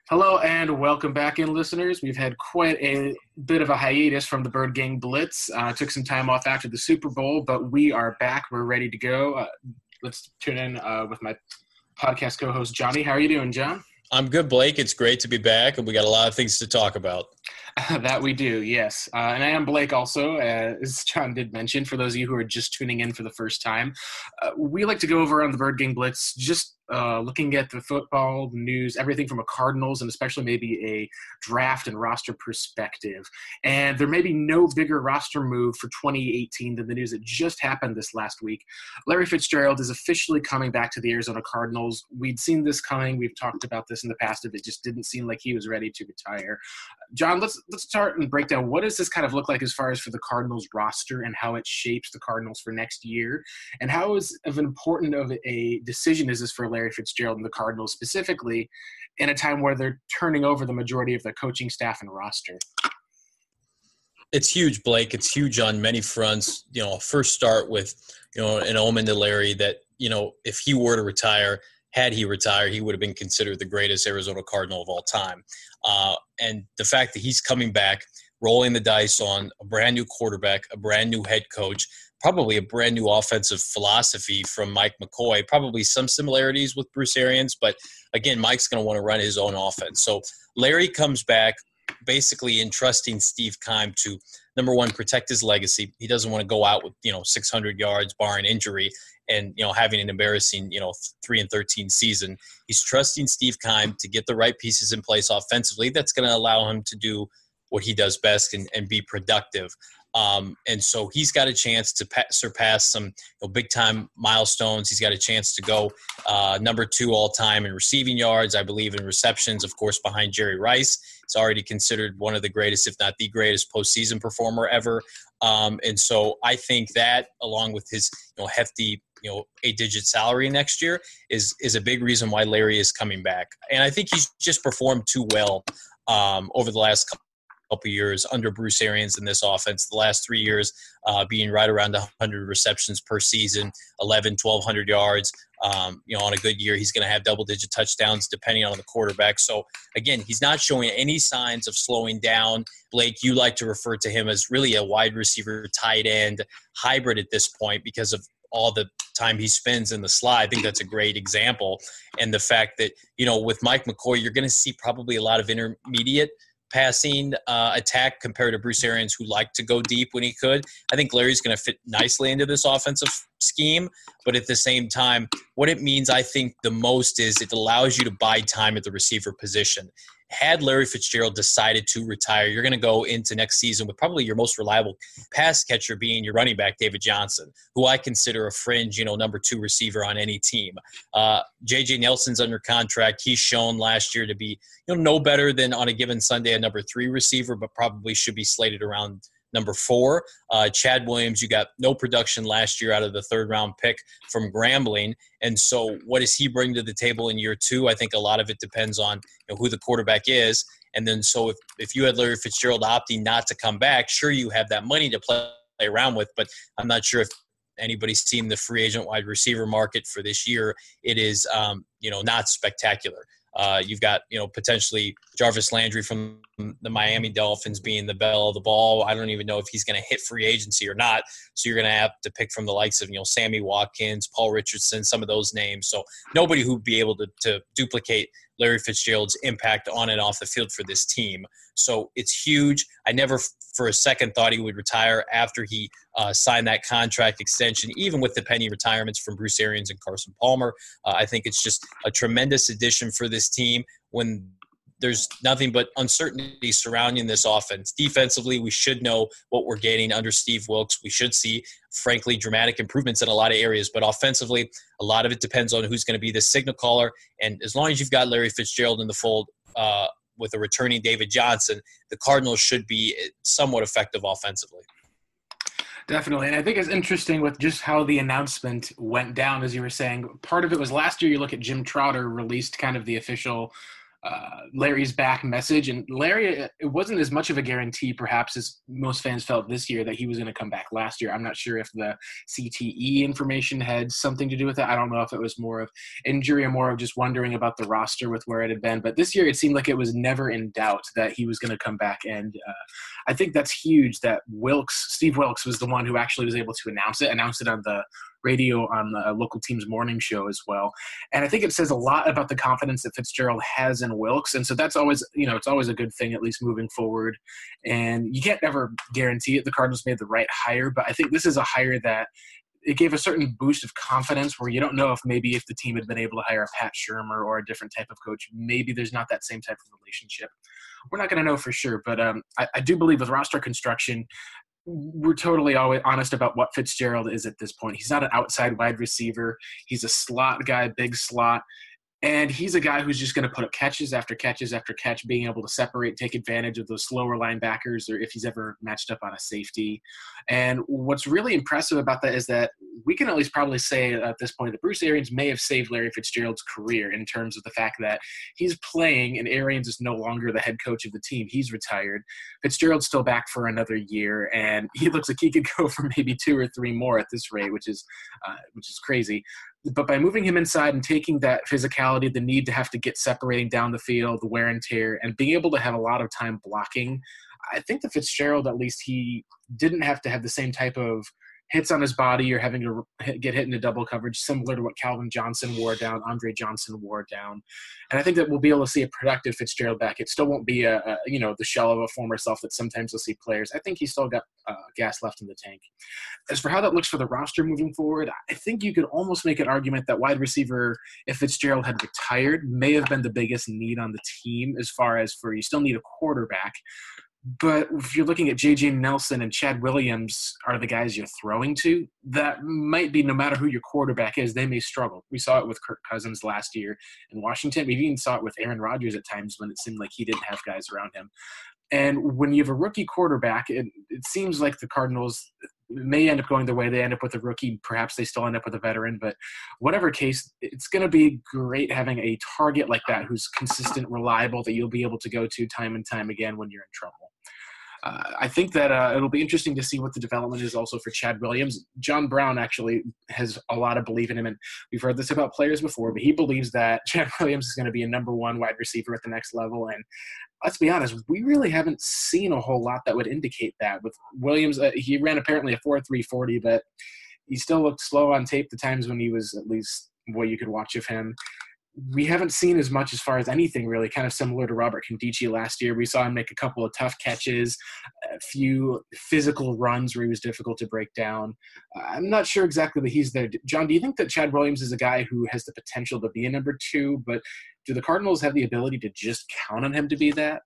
Hello and welcome back in, listeners. We've had quite a bit of a hiatus from the Bird Gang Blitz. Took some time off after the Super Bowl, but we are back. We're ready to go. Let's tune in with my podcast co-host, Johnny. How are you doing, John? I'm good, Blake. It's great to be back, and we got a lot of things to talk about. That we do, yes. And I am Blake also, as John did mention, for those of you who are just tuning in for the first time. We like to go over on the Bird Gang Blitz, just looking at the football news, everything from a Cardinals and especially maybe a draft and roster perspective. And there may be no bigger roster move for 2018 than the news that just happened this last week. Larry Fitzgerald is officially coming back to the Arizona Cardinals. We'd seen this coming. We've talked about this in the past. It just didn't seem like he was ready to retire. John, let's start and break down what does this kind of look like as far as for the Cardinals roster and how it shapes the Cardinals for next year, and how is of important of a decision is this for Larry Fitzgerald and the Cardinals specifically in a time where they're turning over the majority of their coaching staff and roster? It's huge, Blake. It's huge on many fronts. First start with, an omen to Larry that, if he were to retire, had he retired, he would have been considered the greatest Arizona Cardinal of all time. And the fact that he's coming back, rolling the dice on a brand new quarterback, a brand new head coach, probably a brand new offensive philosophy from Mike McCoy, probably some similarities with Bruce Arians, but again, Mike's going to want to run his own offense. So Larry comes back basically entrusting Steve Keim to, number one, protect his legacy. He doesn't want to go out with, 600 yards barring injury and, having an embarrassing, 3-13 season. He's trusting Steve Keim to get the right pieces in place offensively. That's going to allow him to do what he does best and be productive. And so he's got a chance to surpass some big-time milestones. He's got a chance to go number 2 all-time in receiving yards, I believe in receptions, of course, behind Jerry Rice. He's already considered one of the greatest, if not the greatest, postseason performer ever. And so I think that, along with his hefty 8-digit salary next year, is a big reason why Larry is coming back. And I think he's just performed too well over the last couple years under Bruce Arians in this offense. The last 3 years being right around 100 receptions per season, 1,200 yards. On a good year, he's going to have double-digit touchdowns depending on the quarterback. So, again, he's not showing any signs of slowing down. Blake, you like to refer to him as really a wide receiver, tight end hybrid at this point because of all the time he spends in the slot. I think that's a great example. And the fact that, with Mike McCoy, you're going to see probably a lot of intermediate passing attack compared to Bruce Arians, who liked to go deep when he could. I think Larry's going to fit nicely into this offensive scheme, but at the same time, what it means, I think, the most is it allows you to buy time at the receiver position. Had Larry Fitzgerald decided to retire, you're going to go into next season with probably your most reliable pass catcher being your running back, David Johnson, who I consider a fringe, number 2 receiver on any team. J.J. Nelson's under contract. He's shown last year to be, no better than on a given Sunday a number 3 receiver, but probably should be slated around number 4. Chad Williams, you got no production last year out of the 3rd-round pick from Grambling. And so what does he bring to the table in year 2? I think a lot of it depends on who the quarterback is. And then so if you had Larry Fitzgerald opting not to come back, sure, you have that money to play around with, but I'm not sure if anybody's seen the free agent wide receiver market for this year. It is, not spectacular. You've got, potentially Jarvis Landry from the Miami Dolphins being the belle of the ball. I don't even know if he's going to hit free agency or not. So you're going to have to pick from the likes of, Sammy Watkins, Paul Richardson, some of those names. So nobody who'd be able to duplicate Larry Fitzgerald's impact on and off the field for this team. So it's huge. I never for a second thought he would retire after he signed that contract extension, even with the pending retirements from Bruce Arians and Carson Palmer. I think it's just a tremendous addition for this team when there's nothing but uncertainty surrounding this offense. Defensively, we should know what we're getting under Steve Wilks. We should see, frankly, dramatic improvements in a lot of areas. But offensively, a lot of it depends on who's going to be the signal caller. And as long as you've got Larry Fitzgerald in the fold with a returning David Johnson, the Cardinals should be somewhat effective offensively. Definitely. And I think it's interesting with just how the announcement went down, as you were saying. Part of it was last year, you look at Jim Trotter released kind of the official Larry's back message. And Larry, it wasn't as much of a guarantee perhaps as most fans felt this year that he was going to come back last year. I'm not sure if the CTE information had something to do with it. I don't know if it was more of injury or more of just wondering about the roster with where it had been. But this year it seemed like it was never in doubt that he was going to come back. And I think that's huge that Steve Wilks was the one who actually was able to announce it on the radio on the local team's morning show as well. And I think it says a lot about the confidence that Fitzgerald has in Wilks. And so that's always, it's always a good thing, at least moving forward. And you can't ever guarantee it. The Cardinals made the right hire, but I think this is a hire that it gave a certain boost of confidence where you don't know if the team had been able to hire a Pat Shurmur or a different type of coach, maybe there's not that same type of relationship. We're not going to know for sure, but I do believe with roster construction, we're totally always honest about what Fitzgerald is at this point. He's not an outside wide receiver. He's a slot guy, big slot. And he's a guy who's just going to put up catches after catches after catch, being able to separate, take advantage of those slower linebackers, or if he's ever matched up on a safety. And what's really impressive about that is that we can at least probably say at this point that Bruce Arians may have saved Larry Fitzgerald's career in terms of the fact that he's playing and Arians is no longer the head coach of the team. He's retired. Fitzgerald's still back for another year, and he looks like he could go for maybe 2 or 3 more at this rate, which is crazy. But by moving him inside and taking that physicality, the need to have to get separating down the field, the wear and tear, and being able to have a lot of time blocking, I think that Fitzgerald, at least he didn't have to have the same type of hits on his body or having to get hit into double coverage, similar to what Calvin Johnson wore down, Andre Johnson wore down. And I think that we'll be able to see a productive Fitzgerald back. It still won't be the shell of a former self that sometimes you'll see players. I think he's still got gas left in the tank. As for how that looks for the roster moving forward, I think you could almost make an argument that wide receiver, if Fitzgerald had retired, may have been the biggest need on the team as far as you still need a quarterback. But if you're looking at J.J. Nelson and Chad Williams are the guys you're throwing to, that might be no matter who your quarterback is, they may struggle. We saw it with Kirk Cousins last year in Washington. We even saw it with Aaron Rodgers at times when it seemed like he didn't have guys around him. And when you have a rookie quarterback, it seems like the Cardinals may end up going the way they end up with a rookie. Perhaps they still end up with a veteran. But whatever case, it's going to be great having a target like that who's consistent, reliable, that you'll be able to go to time and time again when you're in trouble. I think that it'll be interesting to see what the development is also for Chad Williams. John Brown actually has a lot of belief in him, and we've heard this about players before, but he believes that Chad Williams is going to be a number 1 wide receiver at the next level. And let's be honest, we really haven't seen a whole lot that would indicate that. With Williams, he ran apparently a 4.3 40, but he still looked slow on tape the times when he was at least what you could watch of him. We haven't seen as much as far as anything really, kind of similar to Robert Nkemdiche last year. We saw him make a couple of tough catches, a few physical runs where he was difficult to break down. I'm not sure exactly that he's there. John, do you think that Chad Williams is a guy who has the potential to be a number 2, but do the Cardinals have the ability to just count on him to be that?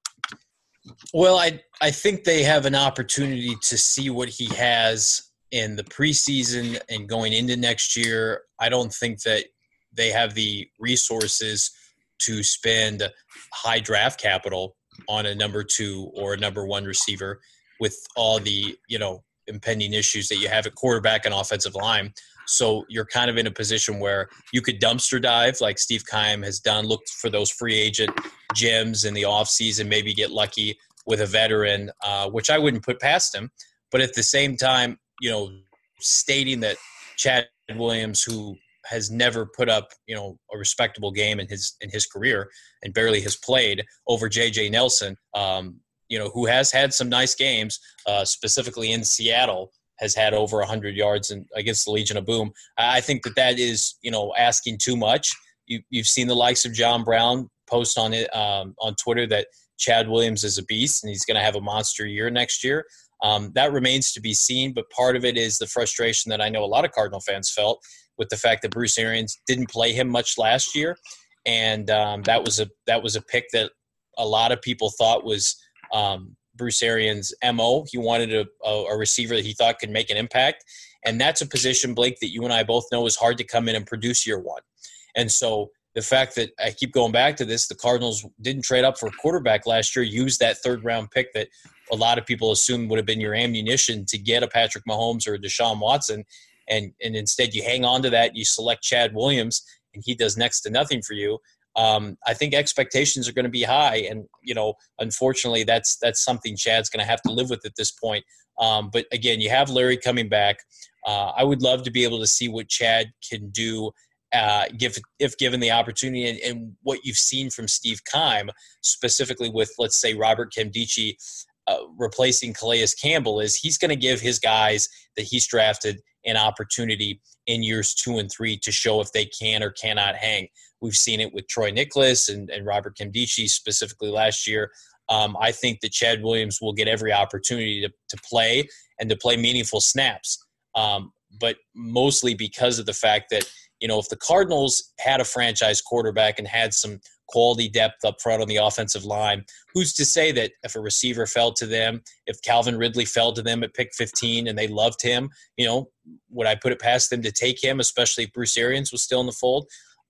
Well, I think they have an opportunity to see what he has in the preseason and going into next year. I don't think that they have the resources to spend high draft capital on a number 2 or a number 1 receiver with all the, impending issues that you have at quarterback and offensive line. So you're kind of in a position where you could dumpster dive like Steve Keim has done, look for those free agent gems in the offseason, maybe get lucky with a veteran, which I wouldn't put past him. But at the same time, stating that Chad Williams, who has never put up, a respectable game in his career and barely has played over J.J. Nelson, who has had some nice games, specifically in Seattle, has had over 100 yards against the Legion of Boom. I think that is, asking too much. You've seen the likes of John Brown post on Twitter that Chad Williams is a beast and he's going to have a monster year next year. That remains to be seen, but part of it is the frustration that I know a lot of Cardinal fans felt with the fact that Bruce Arians didn't play him much last year, and that was a pick that a lot of people thought was Bruce Arians' MO. He wanted a receiver that he thought could make an impact, and that's a position, Blake, that you and I both know is hard to come in and produce year 1. And so the fact that I keep going back to this, the Cardinals didn't trade up for a quarterback last year, used that 3rd-round pick that a lot of people assumed would have been your ammunition to get a Patrick Mahomes or a Deshaun Watson, and instead you hang on to that, you select Chad Williams, and he does next to nothing for you. I think expectations are going to be high. And, unfortunately, that's something Chad's going to have to live with at this point. But again, you have Larry coming back. I would love to be able to see what Chad can do if given the opportunity, and what you've seen from Steve Keim, specifically with, let's say, Robert Nkemdiche replacing Calais Campbell, is he's going to give his guys that he's drafted an opportunity in years 2 and 3 to show if they can or cannot hang. We've seen it with Troy Nicholas and Robert Nkemdiche specifically last year. I think that Chad Williams will get every opportunity to play and to play meaningful snaps, but mostly because of the fact that, if the Cardinals had a franchise quarterback and had some quality depth up front on the offensive line, who's to say that if a receiver fell to them, if Calvin Ridley fell to them at pick 15 and they loved him, would I put it past them to take him, especially if Bruce Arians was still in the fold?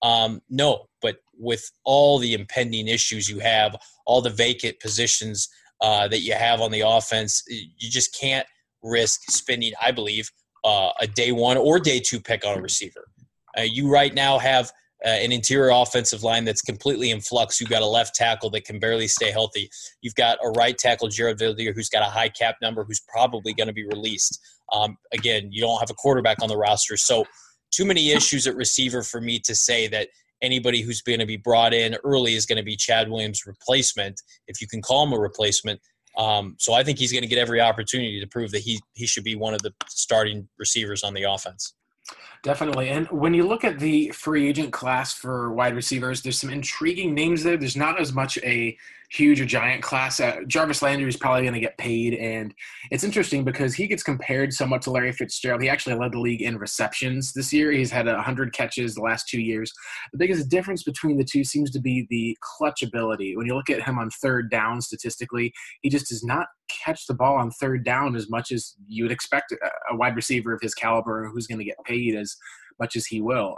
No, but with all the impending issues you have, all the vacant positions that you have on the offense, you just can't risk spending, I believe, a day 1 or day 2 pick on a receiver. You right now have an interior offensive line that's completely in flux. You've got a left tackle that can barely stay healthy. You've got a right tackle, Jared Villier, who's got a high cap number, who's probably going to be released. Again, you don't have a quarterback on the roster. So too many issues at receiver for me to say that anybody who's going to be brought in early is going to be Chad Williams' replacement, if you can call him a replacement. So I think he's going to get every opportunity to prove that he should be one of the starting receivers on the offense. Definitely. And when you look at the free agent class for wide receivers, there's some intriguing names there. There's not as much a huge or giant class. Jarvis Landry is probably going to get paid. And it's interesting because he gets compared somewhat to Larry Fitzgerald. He actually led the league in receptions this year. He's had 100 catches the last 2 years. The biggest difference between the two seems to be the clutch ability. When you look at him on third down statistically, he just does not catch the ball on third down as much as you would expect a wide receiver of his caliber who's going to get paid as much as he will.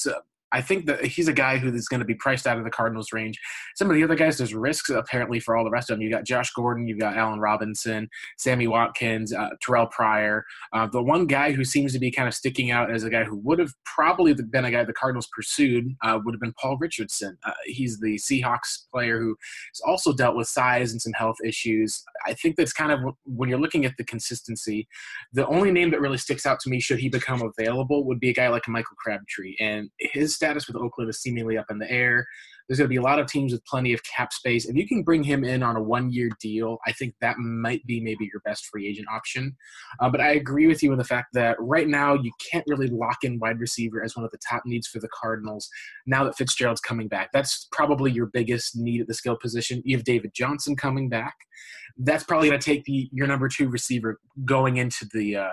I think that he's a guy who is going to be priced out of the Cardinals range. Some of the other guys, there's risks apparently for all the rest of them. You've got Josh Gordon, you've got Allen Robinson, Sammy Watkins, Terrell Pryor. The one guy who seems to be kind of sticking out as a guy who would have probably been a guy the Cardinals pursued would have been Paul Richardson. He's the Seahawks player who has also dealt with size and some health issues. I think that's kind of, when you're looking at the consistency, the only name that really sticks out to me should he become available would be a guy like Michael Crabtree. And his status with Oakland is seemingly up in the air. There's going to be a lot of teams with plenty of cap space. If you can bring him in on a 1-year deal, I think that might be maybe your best free agent option. But I agree with you in the fact that right now you can't really lock in wide receiver as one of the top needs for the Cardinals now that Fitzgerald's coming back. That's probably your biggest need at the skill position. You have David Johnson coming back. That's probably going to take your number 2 receiver going into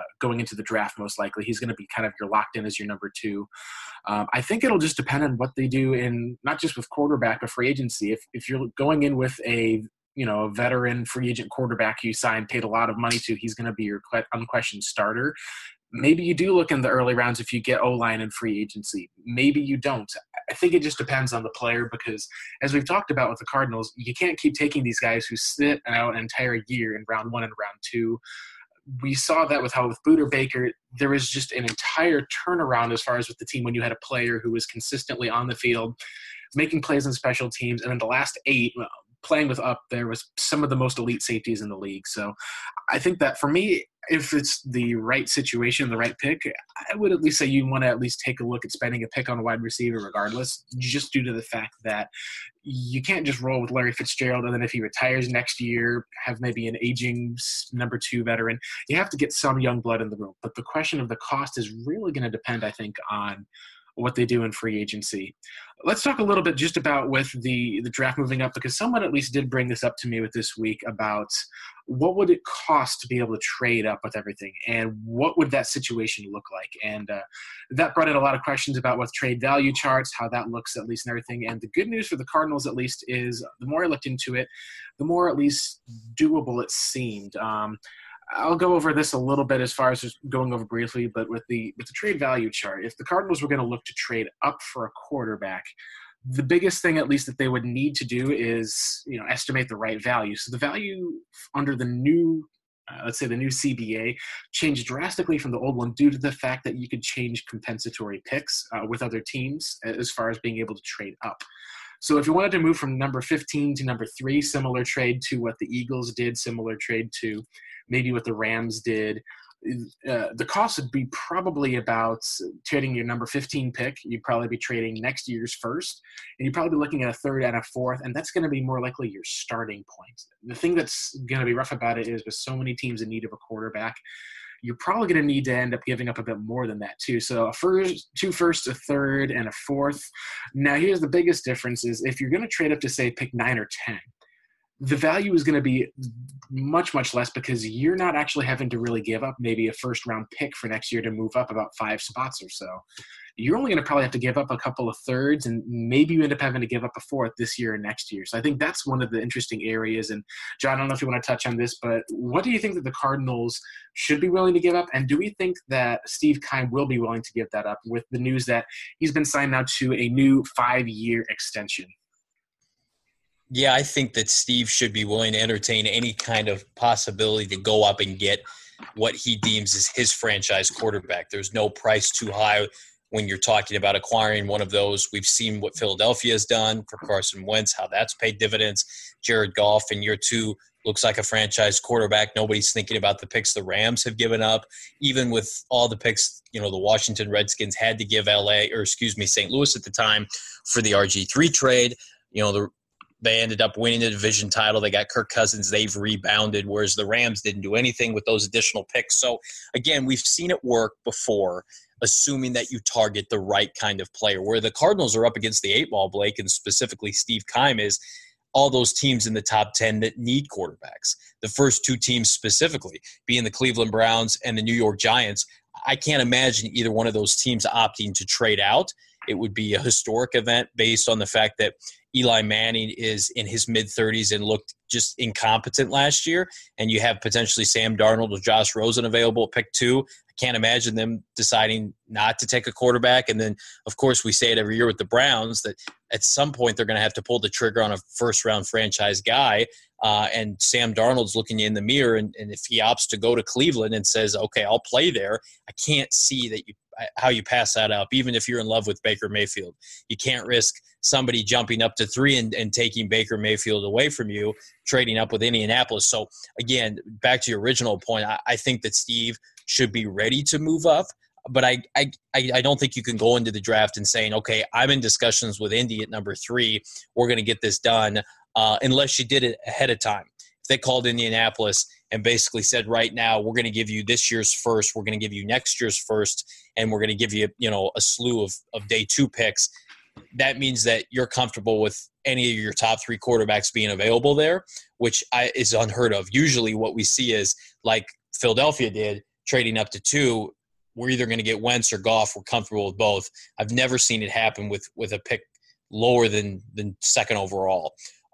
the draft most likely. He's going to be kind of your locked in as your number 2. I think it'll just depend on what they do in not just with quarterback but free agency. If you're going in with a veteran free agent quarterback you signed, paid a lot of money to, he's going to be your unquestioned starter. Maybe you do look in the early rounds if you get O-line and free agency. Maybe you don't. I think it just depends on the player because, as we've talked about with the Cardinals, you can't keep taking these guys who sit out an entire year in round 1 and round 2. We saw that with Buda Baker. There was just an entire turnaround as far as with the team when you had a player who was consistently on the field, making plays on special teams, and in the last 8, playing with up, there was some of the most elite safeties in the league. So I think that for me, if it's the right situation, the right pick, I would at least say you want to at least take a look at spending a pick on a wide receiver regardless, just due to the fact that you can't just roll with Larry Fitzgerald and then if he retires next year, have maybe an aging number 2 veteran. You have to get some young blood in the room. But the question of the cost is really going to depend, I think, on what they do in free agency. Let's talk a little bit just about with the draft moving up, because someone at least did bring this up to me with this week about what would it cost to be able to trade up with everything and what would that situation look like. And that brought in a lot of questions about what trade value charts, how that looks at least and everything. And the good news for the Cardinals at least is the more I looked into it, the more at least doable it seemed. I'll go over this a little bit as far as just going over briefly, but with the trade value chart, if the Cardinals were going to look to trade up for a quarterback, the biggest thing at least that they would need to do is, estimate the right value. So the value under the new, let's say the new CBA, changed drastically from the old one due to the fact that you could change compensatory picks with other teams as far as being able to trade up. So if you wanted to move from number 15 to number 3, similar trade to what the Eagles did, similar trade to maybe what the Rams did, the cost would be probably about trading your number 15 pick. You'd probably be trading next year's first, and you'd probably be looking at a third and a fourth, and that's going to be more likely your starting point. The thing that's going to be rough about it is with so many teams in need of a quarterback, you're probably going to need to end up giving up a bit more than that too. So a first, 2 firsts, a third, and a fourth. Now here's the biggest difference is if you're going to trade up to say pick 9 or 10, the value is going to be much, much less because you're not actually having to really give up maybe a first-round pick for next year to move up about 5 spots or so. You're only going to probably have to give up a couple of thirds, and maybe you end up having to give up a fourth this year or next year. So I think that's one of the interesting areas. And, John, I don't know if you want to touch on this, but what do you think that the Cardinals should be willing to give up? And do we think that Steve Keim will be willing to give that up with the news that he's been signed now to a new 5-year extension? Yeah, I think that Steve should be willing to entertain any kind of possibility to go up and get what he deems as his franchise quarterback. There's no price too high when you're talking about acquiring one of those. We've seen what Philadelphia has done for Carson Wentz, how that's paid dividends. Jared Goff in year 2 looks like a franchise quarterback. Nobody's thinking about the picks the Rams have given up. Even with all the picks, the Washington Redskins had to give St. Louis at the time for the RG3 trade. They ended up winning the division title. They got Kirk Cousins. They've rebounded, whereas the Rams didn't do anything with those additional picks. So, again, we've seen it work before, assuming that you target the right kind of player. Where the Cardinals are up against the 8 ball, Blake, and specifically Steve Keim, is all those teams in the top 10 that need quarterbacks. The first 2 teams specifically, being the Cleveland Browns and the New York Giants, I can't imagine either one of those teams opting to trade out. It would be a historic event based on the fact that Eli Manning is in his mid-30s and looked just incompetent last year, and you have potentially Sam Darnold or Josh Rosen available at pick 2. I can't imagine them deciding not to take a quarterback. And then, of course, we say it every year with the Browns that at some point they're going to have to pull the trigger on a first-round franchise guy, and Sam Darnold's looking you in the mirror, and if he opts to go to Cleveland and says, okay, I'll play there, I can't see that how you pass that up, even if you're in love with Baker Mayfield. You can't risk somebody jumping up to 3 and taking Baker Mayfield away from you, trading up with Indianapolis. So, again, back to your original point, I think that Steve should be ready to move up, but I don't think you can go into the draft and saying, okay, I'm in discussions with Indy at number 3. We're going to get this done unless you did it ahead of time. If they called Indianapolis and basically said, right now, we're going to give you this year's first, we're going to give you next year's first, and we're going to give you, a slew of day 2 picks, that means that you're comfortable with any of your top 3 quarterbacks being available there, which is unheard of. Usually what we see is, like Philadelphia did, trading up to 2, we're either going to get Wentz or Goff. We're comfortable with both. I've never seen it happen with a pick lower than 2nd overall.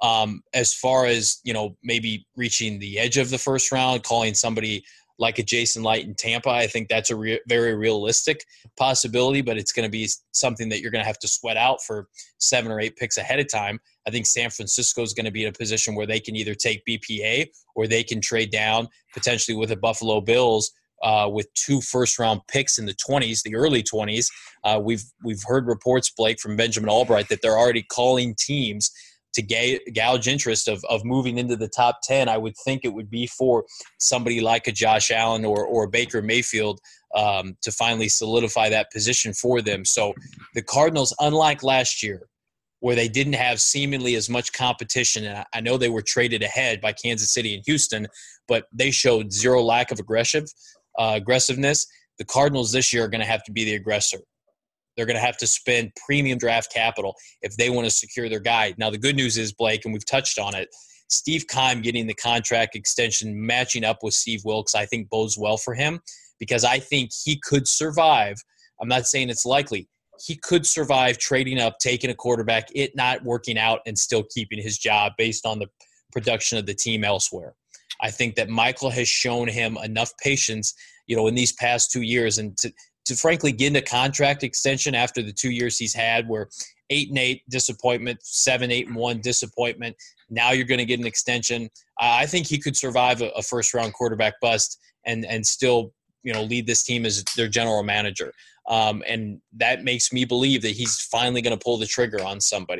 As far as, maybe reaching the edge of the first round, calling somebody like a Jason Light in Tampa, I think that's a very realistic possibility, but it's going to be something that you're going to have to sweat out for 7 or 8 picks ahead of time. I think San Francisco is going to be in a position where they can either take BPA or they can trade down potentially with the Buffalo Bills with 2 first-round picks in the 20s, the early 20s. We've heard reports, Blake, from Benjamin Albright that they're already calling teams to gouge interest of moving into the top 10. I would think it would be for somebody like a Josh Allen or Baker Mayfield to finally solidify that position for them. So the Cardinals, unlike last year, where they didn't have seemingly as much competition, and I know they were traded ahead by Kansas City and Houston, but they showed zero lack of aggressiveness. The Cardinals this year are going to have to be the aggressor. They're going to have to spend premium draft capital if they want to secure their guy. Now, the good news is, Blake, and we've touched on it, Steve Keim getting the contract extension, matching up with Steve Wilks, I think bodes well for him because I think he could survive. I'm not saying it's likely. He could survive trading up, taking a quarterback, it not working out, and still keeping his job based on the production of the team elsewhere. I think that Michael has shown him enough patience, in these past 2 years, and to frankly get a contract extension after the 2 years he's had where 8-8 disappointment, 7-8-1 disappointment. Now you're going to get an extension. I think he could survive a first-round quarterback bust and still, lead this team as their general manager. And that makes me believe that he's finally going to pull the trigger on somebody.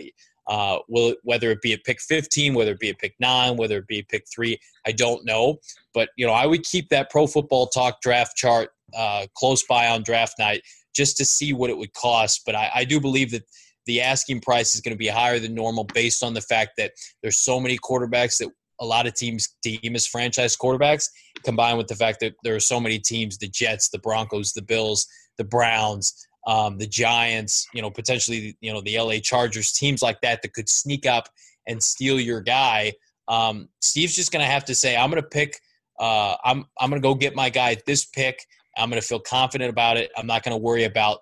Whether it be at pick 15, whether it be at pick 9, whether it be at pick 3, I don't know. But, I would keep that Pro Football Talk draft chart close by on draft night just to see what it would cost. But I do believe that the asking price is going to be higher than normal based on the fact that there's so many quarterbacks that a lot of teams deem as franchise quarterbacks, combined with the fact that there are so many teams, the Jets, the Broncos, the Bills, the Browns, the Giants, potentially, the LA Chargers, teams like that could sneak up and steal your guy. Steve's just going to have to say, I'm going to pick, I'm going to go get my guy at this pick. I'm going to feel confident about it. I'm not going to worry about,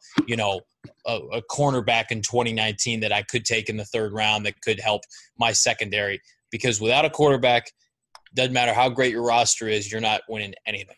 a cornerback in 2019 that I could take in the third round that could help my secondary. Because without a quarterback, doesn't matter how great your roster is, you're not winning anything.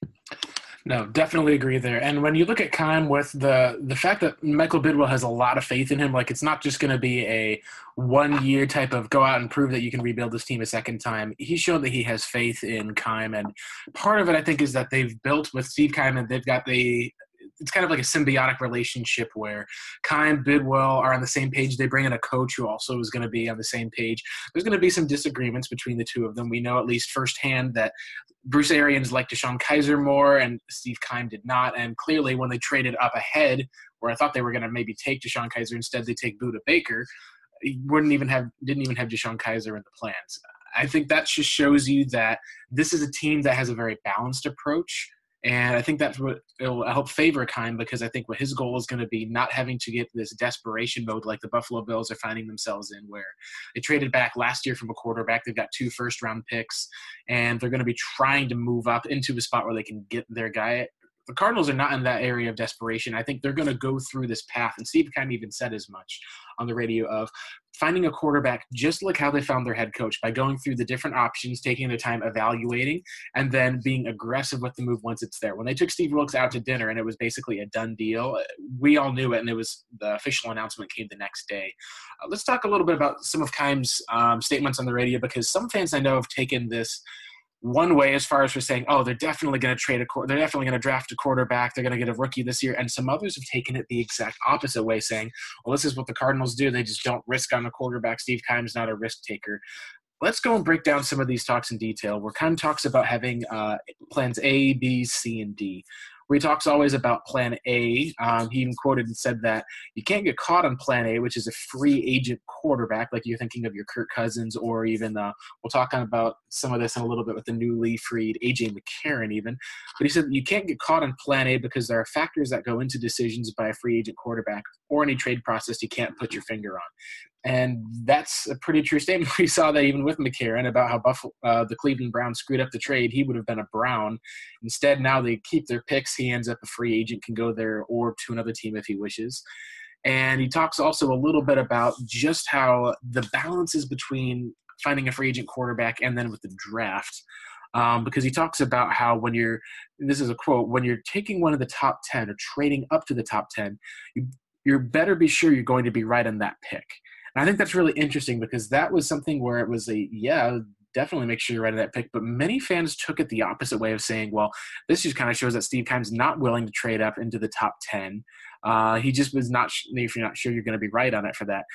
No, definitely agree there. And when you look at Keim with the fact that Michael Bidwell has a lot of faith in him, like it's not just going to be a 1-year type of go out and prove that you can rebuild this team a second time. He's shown that he has faith in Keim. And part of it, I think, is that they've built with Steve Keim and they've got it's kind of like a symbiotic relationship where Keim, Bidwell are on the same page. They bring in a coach who also is going to be on the same page. There's going to be some disagreements between the two of them. We know at least firsthand that Bruce Arians liked DeShone Kizer more and Steve Keim did not. And clearly when they traded up ahead, where I thought they were going to maybe take DeShone Kizer, instead they take Budda Baker, didn't even have DeShone Kizer in the plans. I think that just shows you that this is a team that has a very balanced approach. And I think that's what will help favor Keim, because I think what his goal is going to be not having to get this desperation mode like the Buffalo Bills are finding themselves in, where they traded back last year from a quarterback. They've got 2 first-round picks, and they're going to be trying to move up into a spot where they can get their guy. The Cardinals are not in that area of desperation. I think they're going to go through this path, and Steve Keim even said as much on the radio, of finding a quarterback just like how they found their head coach, by going through the different options, taking their time evaluating, and then being aggressive with the move once it's there. When they took Steve Wilks out to dinner and it was basically a done deal, we all knew it, and the official announcement came the next day. Let's talk a little bit about some of Keim's statements on the radio, because some fans I know have taken this one way as far as for saying, oh, they're definitely going to they're definitely going to draft a quarterback, they're going to get a rookie this year. And some others have taken it the exact opposite way, saying, well, this is what the Cardinals do. They just don't risk on the quarterback. Steve Keim's not a risk taker. Let's go and break down some of these talks in detail, where Keim talks about having plans A, B, C, and D. Where he talks always about plan A. He even quoted and said that you can't get caught on plan A, which is a free agent quarterback, like you're thinking of your Kirk Cousins, or even we'll talk about some of this in a little bit with the newly freed A.J. McCarron even. But he said you can't get caught on plan A because there are factors that go into decisions by a free agent quarterback or any trade process you can't put your finger on. And that's a pretty true statement. We saw that even with McCarron about how the Cleveland Browns screwed up the trade. He would have been a Brown. Instead, now they keep their picks. He ends up a free agent, can go there or to another team if he wishes. And he talks also a little bit about just how the balance is between finding a free agent quarterback and then with the draft. Because he talks about how this is a quote, when you're taking one of the top 10 or trading up to the top 10, you better be sure you're going to be right on that pick. And I think that's really interesting, because that was something where it was definitely make sure you're right on that pick. But many fans took it the opposite way of saying, well, this just kind of shows that Steve Keim's not willing to trade up into the top 10. He just was not, if you're not sure you're going to be right on it for that.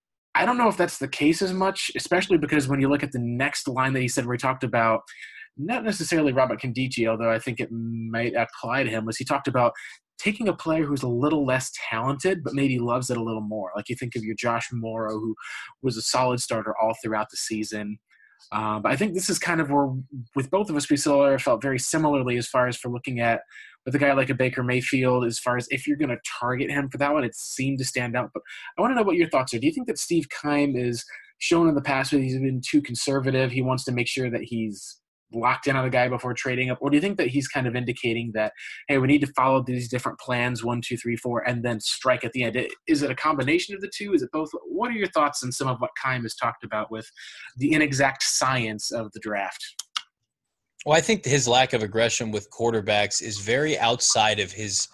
I don't know if that's the case as much, especially because when you look at the next line that he said, where he talked about not necessarily Robert Nkemdiche, although I think it might apply to him, was he talked about taking a player who's a little less talented, but maybe loves it a little more. Like you think of your Josh Morrow, who was a solid starter all throughout the season. But I think this is kind of where, with both of us, we felt very similarly as far as for looking at with a guy like a Baker Mayfield, as far as if you're going to target him for that one, it seemed to stand out. But I want to know what your thoughts are. Do you think that Steve Keim is shown in the past that he's been too conservative? He wants to make sure that he's locked in on a guy before trading up? Or do you think that he's kind of indicating that, hey, we need to follow these different plans, 1, 2, 3, 4, and then strike at the end? Is it a combination of the two? Is it both? What are your thoughts on some of what Keim has talked about with the inexact science of the draft? Well, I think his lack of aggression with quarterbacks is very outside of his,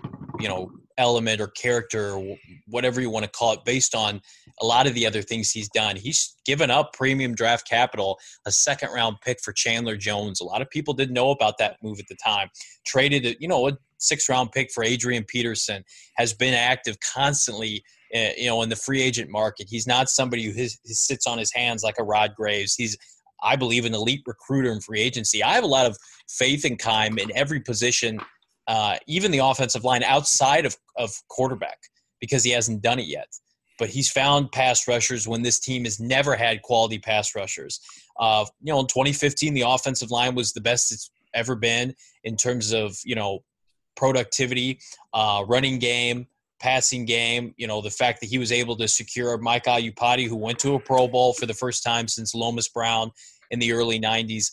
element or character or whatever you want to call it, based on a lot of the other things he's done. He's given up premium draft capital, a second-round pick for Chandler Jones. A lot of people didn't know about that move at the time. Traded a 6th-round pick for Adrian Peterson. Has been active constantly in the free agent market. He's not somebody who sits on his hands like a Rod Graves. He's, I believe, an elite recruiter in free agency. I have a lot of faith in Keim in every position, even the offensive line outside of quarterback, because he hasn't done it yet. But he's found pass rushers when this team has never had quality pass rushers. In 2015, the offensive line was the best it's ever been in terms of, productivity, running game, passing game. The fact that he was able to secure Mike Iupati, who went to a Pro Bowl for the first time since Lomas Brown in the early 90s.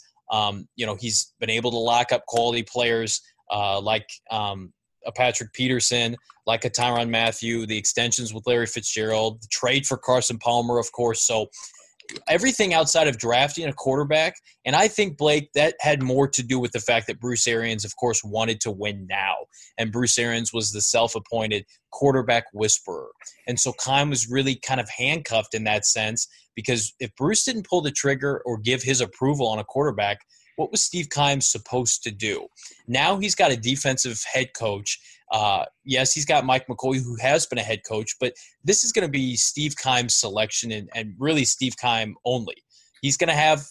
He's been able to lock up quality players like a Patrick Peterson, like a Tyrann Mathieu, the extensions with Larry Fitzgerald, the trade for Carson Palmer, of course. So everything outside of drafting a quarterback, and I think, Blake, that had more to do with the fact that Bruce Arians, of course, wanted to win now. And Bruce Arians was the self-appointed quarterback whisperer. And so Keim was really kind of handcuffed in that sense, because if Bruce didn't pull the trigger or give his approval on a quarterback, what was Steve Keim supposed to do? Now he's got a defensive head coach. Yes, he's got Mike McCoy, who has been a head coach, but this is going to be Steve Keim's selection and really Steve Keim only. He's going to have,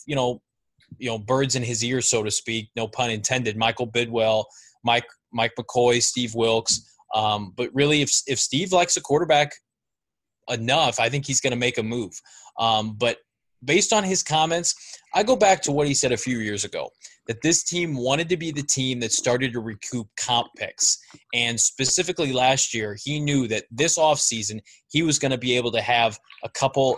birds in his ears, so to speak, no pun intended. Michael Bidwell, Mike McCoy, Steve Wilkes. But really, if Steve likes a quarterback enough, I think he's going to make a move. But based on his comments, I go back to what he said a few years ago, that this team wanted to be the team that started to recoup comp picks. And specifically last year, he knew that this offseason he was going to be able to have a couple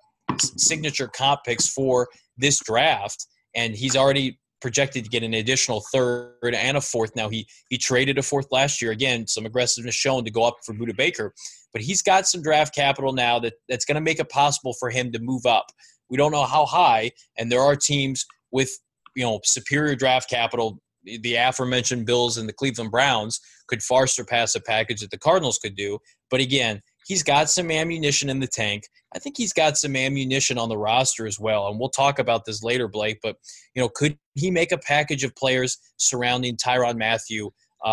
signature comp picks for this draft. And he's already projected to get an additional third and a fourth. Now, he traded a fourth last year. Again, some aggressiveness shown to go up for Budda Baker. But he's got some draft capital now that's going to make it possible for him to move up. We don't know how high, and there are teams with superior draft capital. The aforementioned Bills and the Cleveland Browns could far surpass a package that the Cardinals could do. But again, he's got some ammunition in the tank. I think he's got some ammunition on the roster as well, and we'll talk about this later, Blake. But could he make a package of players surrounding Tyrann Mathieu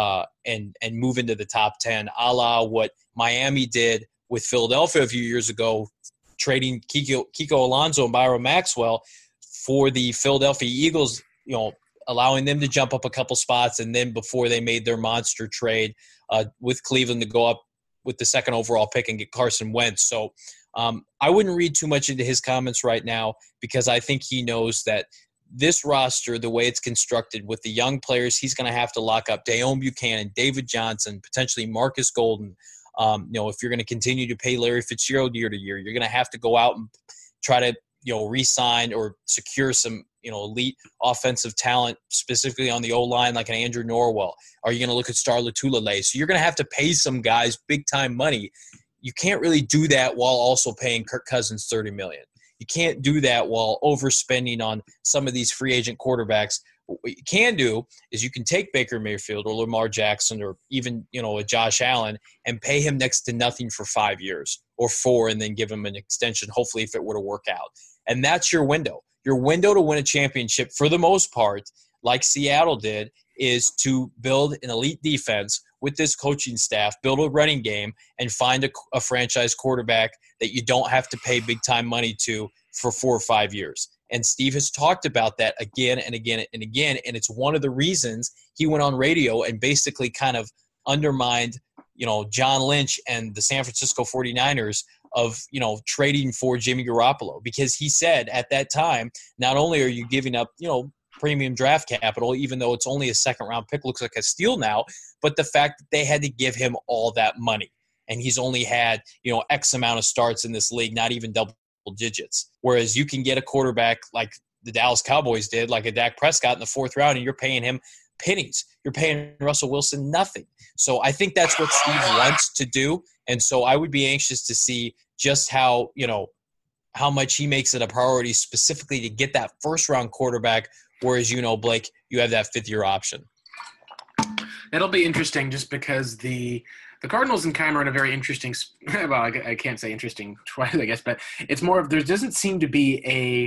and move into the top 10, a la what Miami did with Philadelphia a few years ago, trading Kiko Alonso and Byron Maxwell for the Philadelphia Eagles, allowing them to jump up a couple spots, and then before they made their monster trade with Cleveland to go up with the second overall pick and get Carson Wentz. So I wouldn't read too much into his comments right now, because I think he knows that this roster, the way it's constructed with the young players, he's going to have to lock up Deone Bucannon, David Johnson, potentially Marcus Golden. If you're going to continue to pay Larry Fitzgerald year to year, you're going to have to go out and try to, re-sign or secure some, elite offensive talent, specifically on the O-line, like an Andrew Norwell. Are you going to look at Star Lotulelei? So you're going to have to pay some guys big-time money. You can't really do that while also paying Kirk Cousins $30 million. You can't do that while overspending on some of these free agent quarterbacks. What you can do is you can take Baker Mayfield or Lamar Jackson or even, a Josh Allen and pay him next to nothing for 5 years or 4, and then give him an extension, hopefully, if it were to work out. And that's your window. Your window to win a championship, for the most part, like Seattle did, is to build an elite defense with this coaching staff, build a running game, and find a franchise quarterback that you don't have to pay big-time money to for 4 or 5 years. And Steve has talked about that again and again and again, and it's one of the reasons he went on radio and basically kind of undermined, John Lynch and the San Francisco 49ers of, trading for Jimmy Garoppolo, because he said at that time, not only are you giving up, premium draft capital, even though it's only a second-round pick, looks like a steal now, but the fact that they had to give him all that money. And he's only had, X amount of starts in this league, not even double digits. Whereas you can get a quarterback like the Dallas Cowboys did, like a Dak Prescott in the 4th round, and you're paying him pennies. You're paying Russell Wilson nothing. So I think that's what Steve wants to do. And so I would be anxious to see just how much he makes it a priority specifically to get that first-round quarterback, whereas, Blake, you have that 5th-year option. It'll be interesting just because the Cardinals and Keim are in a very interesting – well, I can't say interesting twice, I guess, but it's more of there doesn't seem to be a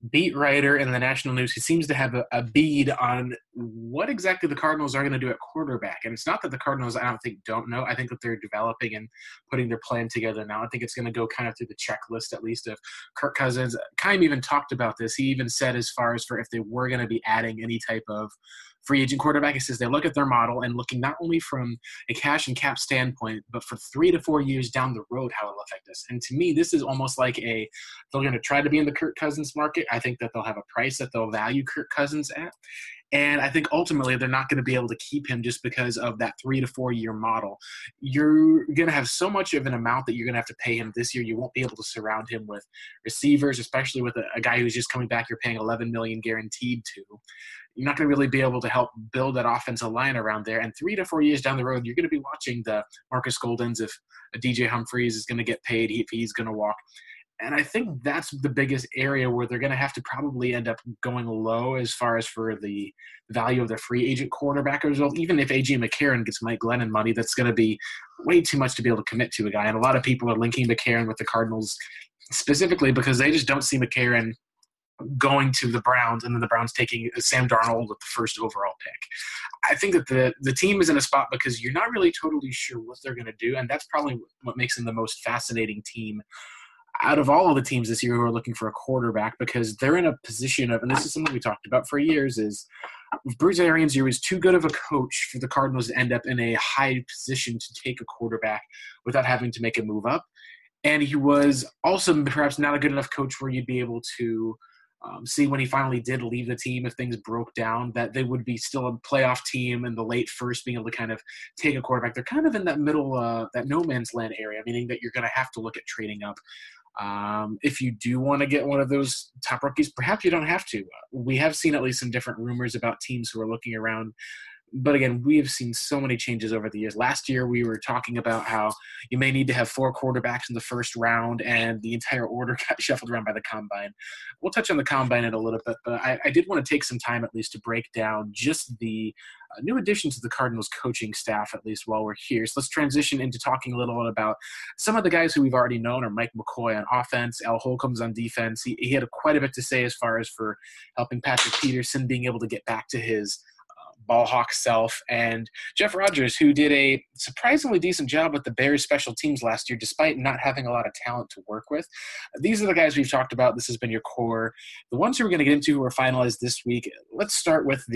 beat writer in the national news who seems to have a bead on what exactly the Cardinals are going to do at quarterback. And it's not that the Cardinals, I don't think, don't know. I think that they're developing and putting their plan together now. I think it's going to go kind of through the checklist, at least, of Kirk Cousins. Keim even talked about this. He even said as far as for if they were going to be adding any type of free agent quarterback, he says they look at their model and looking not only from a cash and cap standpoint, but for 3 to 4 years down the road, how it'll affect us. And to me, this is almost like they're going to try to be in the Kirk Cousins market. I think that they'll have a price that they'll value Kirk Cousins at. And I think ultimately they're not going to be able to keep him just because of that 3 to 4 year model. You're going to have so much of an amount that you're going to have to pay him this year. You won't be able to surround him with receivers, especially with a guy who's just coming back. You're paying $11 million guaranteed to. You're not going to really be able to help build that offensive line around there. And 3 to 4 years down the road, you're going to be watching the Marcus Goldens if a DJ Humphries is going to get paid, if he's going to walk. And I think that's the biggest area where they're going to have to probably end up going low as far as for the value of the free agent quarterback as well. Even if A.J. McCarron gets Mike Glennon money, that's going to be way too much to be able to commit to a guy. And a lot of people are linking McCarron with the Cardinals specifically because they just don't see McCarron going to the Browns and then the Browns taking Sam Darnold with the first overall pick. I think that the team is in a spot because you're not really totally sure what they're going to do, and that's probably what makes them the most fascinating team out of all of the teams this year who are looking for a quarterback, because they're in a position of, and this is something we talked about for years, is Bruce Arians here was too good of a coach for the Cardinals to end up in a high position to take a quarterback without having to make a move up. And he was also perhaps not a good enough coach where you'd be able to see when he finally did leave the team, if things broke down, that they would be still a playoff team in the late first, being able to kind of take a quarterback. They're kind of in that middle, that no man's land area, meaning that you're going to have to look at trading up. If you do want to get one of those top rookies, perhaps you don't have to. We have seen at least some different rumors about teams who are looking around. But again, we have seen so many changes over the years. Last year, we were talking about how you may need to have 4 quarterbacks in the first round, and the entire order got shuffled around by the Combine. We'll touch on the Combine in a little bit, but I did want to take some time at least to break down just the new additions to the Cardinals coaching staff, at least while we're here. So let's transition into talking a little bit about some of the guys who we've already known are Mike McCoy on offense, Al Holcomb's on defense. He had quite a bit to say as far as for helping Patrick Peterson being able to get back to his ball hawk self, and Jeff Rodgers, who did a surprisingly decent job with the Bears special teams last year, despite not having a lot of talent to work with. These are the guys we've talked about. This has been your core. The ones who we're going to get into who are finalized this week, let's start with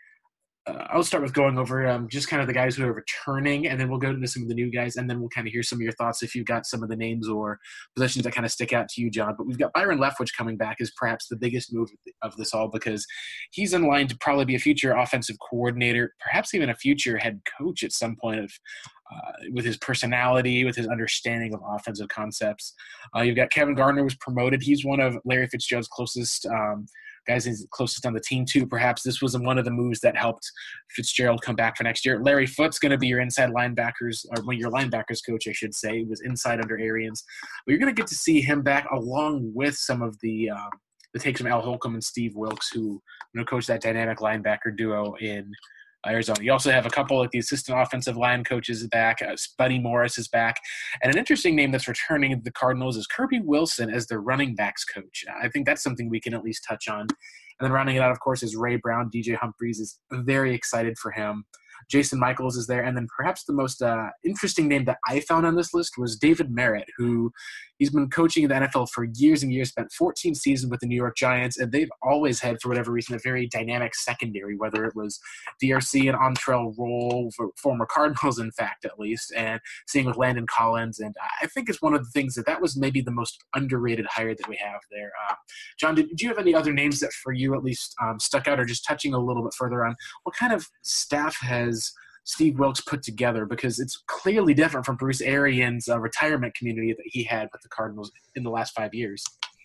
I'll start with going over just kind of the guys who are returning, and then we'll go into some of the new guys, and then we'll kind of hear some of your thoughts if you've got some of the names or positions that kind of stick out to you, John. But we've got Byron Leftwich coming back as perhaps the biggest move of this all, because he's in line to probably be a future offensive coordinator, perhaps even a future head coach at some point with his personality, with his understanding of offensive concepts. You've got Kevin Gardner was promoted. He's one of Larry Fitzgerald's closest guys is closest on the team too. Perhaps this was one of the moves that helped Fitzgerald come back for next year. Larry Foote's going to be your inside linebackers, or your linebackers coach, I should say. He was inside under Arians. But you're going to get to see him back along with some of the takes from Al Holcomb and Steve Wilks, who coach that dynamic linebacker duo in Arizona. You also have a couple of the assistant offensive line coaches back. Buddy Morris is back. And an interesting name that's returning to the Cardinals is Kirby Wilson as their running backs coach. I think that's something we can at least touch on. And then rounding it out, of course, is Ray Brown. DJ Humphries is very excited for him. Jason Michaels is there. And then perhaps the most interesting name that I found on this list was David Merritt, who he's been coaching in the NFL for years and years, spent 14 seasons with the New York Giants, and they've always had, for whatever reason, a very dynamic secondary, whether it was DRC and Antrell Roll, for former Cardinals, in fact, at least, and seeing with Landon Collins. And I think it's one of the things that was maybe the most underrated hire that we have there. John, did you have any other names that for you at least stuck out, or just touching a little bit further on what kind of staff has Steve Wilks put together, because it's clearly different from Bruce Arians' retirement community that he had with the Cardinals in the last 5 years?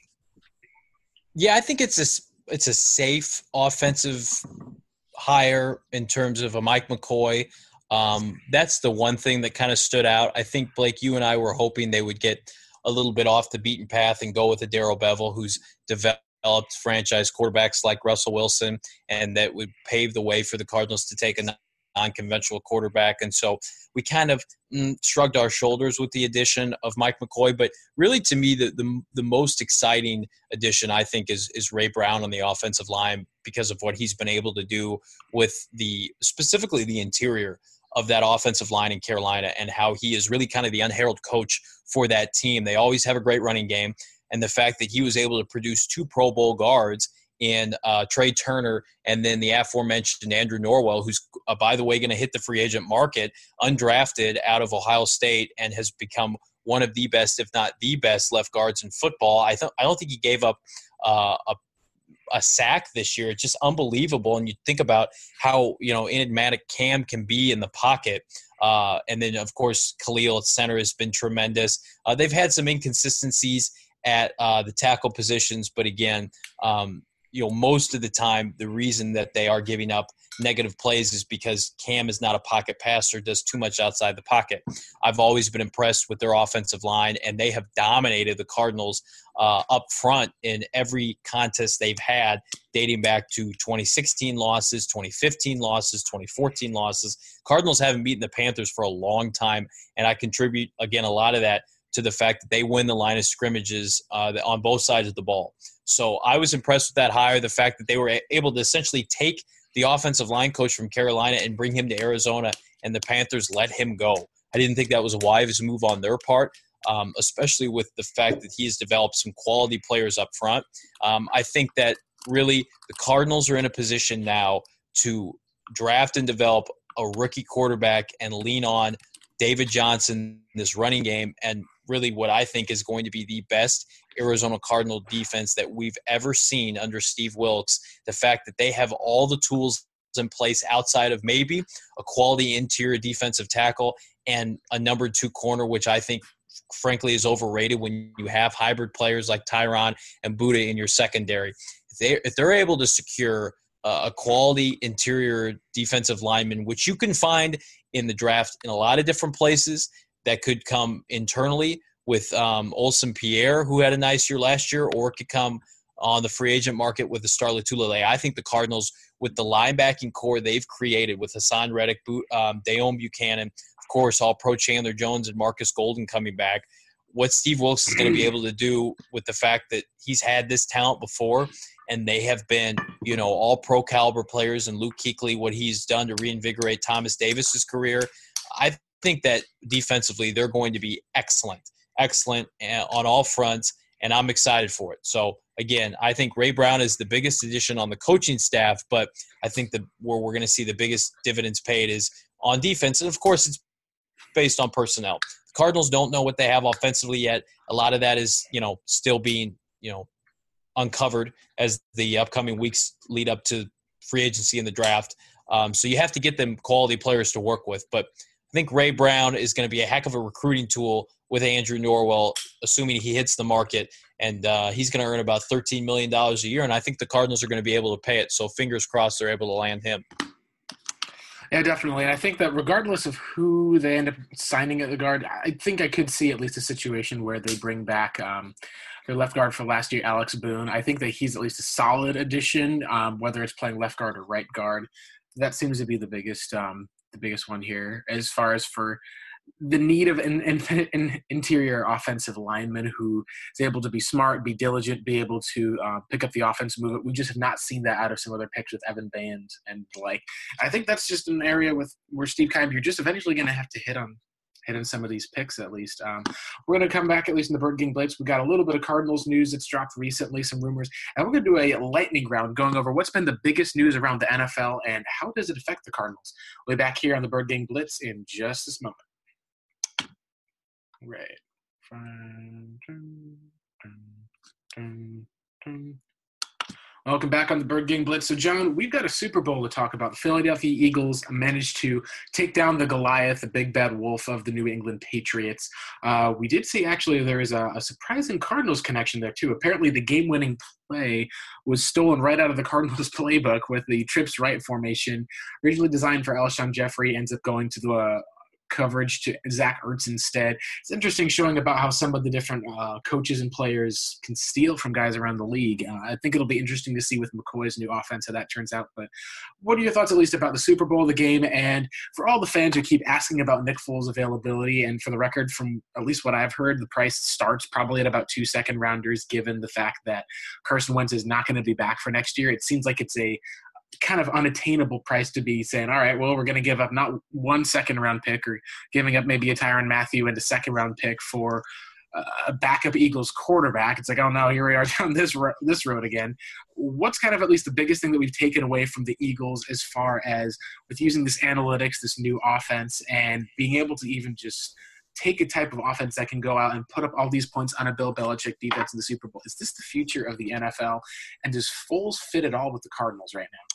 Yeah, I think it's a safe offensive hire in terms of a Mike McCoy. That's the one thing that kind of stood out. I think, Blake, you and I were hoping they would get a little bit off the beaten path and go with a Darrell Bevell, who's developed franchise quarterbacks like Russell Wilson, and that would pave the way for the Cardinals to take non-conventional quarterback. And so we kind of shrugged our shoulders with the addition of Mike McCoy. But really, to me, the most exciting addition, I think, is Ray Brown on the offensive line because of what he's been able to do with specifically the interior of that offensive line in Carolina, and how he is really kind of the unheralded coach for that team. They always have a great running game, and the fact that he was able to produce 2 Pro Bowl guards in Trey Turner and then the aforementioned Andrew Norwell, who's, by the way, going to hit the free agent market, undrafted out of Ohio State, and has become one of the best, if not the best, left guards in football. I don't think he gave up a sack this year. It's just unbelievable. And you think about how, enigmatic Cam can be in the pocket. And then, of course, Khalil at center has been tremendous. They've had some inconsistencies at the tackle positions, but again, most of the time, the reason that they are giving up negative plays is because Cam is not a pocket passer, does too much outside the pocket. I've always been impressed with their offensive line, and they have dominated the Cardinals up front in every contest they've had, dating back to 2016 losses, 2015 losses, 2014 losses. Cardinals haven't beaten the Panthers for a long time, and I contribute, again, a lot of that to the fact that they win the line of scrimmages on both sides of the ball. So I was impressed with that hire, the fact that they were able to essentially take the offensive line coach from Carolina and bring him to Arizona, and the Panthers let him go. I didn't think that was a wise move on their part, especially with the fact that he has developed some quality players up front. I think that really the Cardinals are in a position now to draft and develop a rookie quarterback and lean on David Johnson, this running game, and really what I think is going to be the best Arizona Cardinal defense that we've ever seen under Steve Wilks. The fact that they have all the tools in place outside of maybe a quality interior defensive tackle and a number 2 corner, which I think frankly is overrated when you have hybrid players like Tyron and Buddha in your secondary. If they're able to secure a quality interior defensive lineman, which you can find in the draft in a lot of different places, that could come internally with Olsen Pierre, who had a nice year last year, or it could come on the free agent market with the Star Lotulelei. I think the Cardinals, with the linebacking core they've created with Hassan Reddick, Dayon Buchanan, of course, All-Pro Chandler Jones and Marcus Golden coming back, what Steve Wilks is going to be able to do with the fact that he's had this talent before, and they have been, all-pro caliber players, and Luke Kuechly, what he's done to reinvigorate Thomas Davis's career. I think that defensively they're going to be excellent on all fronts, and I'm excited for it. So, again, I think Ray Brown is the biggest addition on the coaching staff, but I think that where we're going to see the biggest dividends paid is on defense, and, of course, it's based on personnel. The Cardinals don't know what they have offensively yet. A lot of that is, still being, uncovered as the upcoming weeks lead up to free agency and the draft. So you have to get them quality players to work with. But I think Ray Brown is going to be a heck of a recruiting tool with Andrew Norwell, assuming he hits the market. And he's going to earn about $13 million a year. And I think the Cardinals are going to be able to pay it. So fingers crossed they're able to land him. Yeah, definitely. And I think that regardless of who they end up signing at the guard, I think I could see at least a situation where they bring back their left guard for last year, Alex Boone. I think that he's at least a solid addition, whether it's playing left guard or right guard. That seems to be the biggest one here, as far as for the need of an interior offensive lineman who is able to be smart, be diligent, be able to pick up the offense, move it. We just have not seen that out of some other picks with Evan Band and Blake. I think that's just an area where Steve Keim, you're just eventually going to have to hit on some of these picks at least. We're going to come back at least in the Bird Gang Blitz. We've got a little bit of Cardinals news that's dropped recently, some rumors, and we're going to do a lightning round going over what's been the biggest news around the NFL and how does it affect the Cardinals. We'll be back here on the Bird Gang Blitz in just this moment. Right. Welcome back on the Bird Gang Blitz. So, John, we've got a Super Bowl to talk about. The Philadelphia Eagles managed to take down the Goliath, the big bad wolf of the New England Patriots. We did see, actually, there is a surprising Cardinals connection there, too. Apparently, the game-winning play was stolen right out of the Cardinals playbook with the trips right formation. Originally designed for Alshon Jeffrey, ends up going to the coverage to Zach Ertz instead. It's interesting showing about how some of the different coaches and players can steal from guys around the league. I think it'll be interesting to see with McCoy's new offense how that turns out. But what are your thoughts, at least, about the Super Bowl, the game, and for all the fans who keep asking about Nick Foles' availability? And for the record, from at least what I've heard, the price starts probably at about 2 second-rounders, given the fact that Carson Wentz is not going to be back for next year. It seems like it's a kind of unattainable price to be saying, all right, well, we're going to give up not 1 second-round pick or giving up maybe a Tyrann Mathieu and a second-round pick for a backup Eagles quarterback. It's like, oh, no, here we are down this road again. What's kind of at least the biggest thing that we've taken away from the Eagles as far as with using this analytics, this new offense, and being able to even just take a type of offense that can go out and put up all these points on a Bill Belichick defense in the Super Bowl? Is this the future of the NFL? And does Foles fit at all with the Cardinals right now?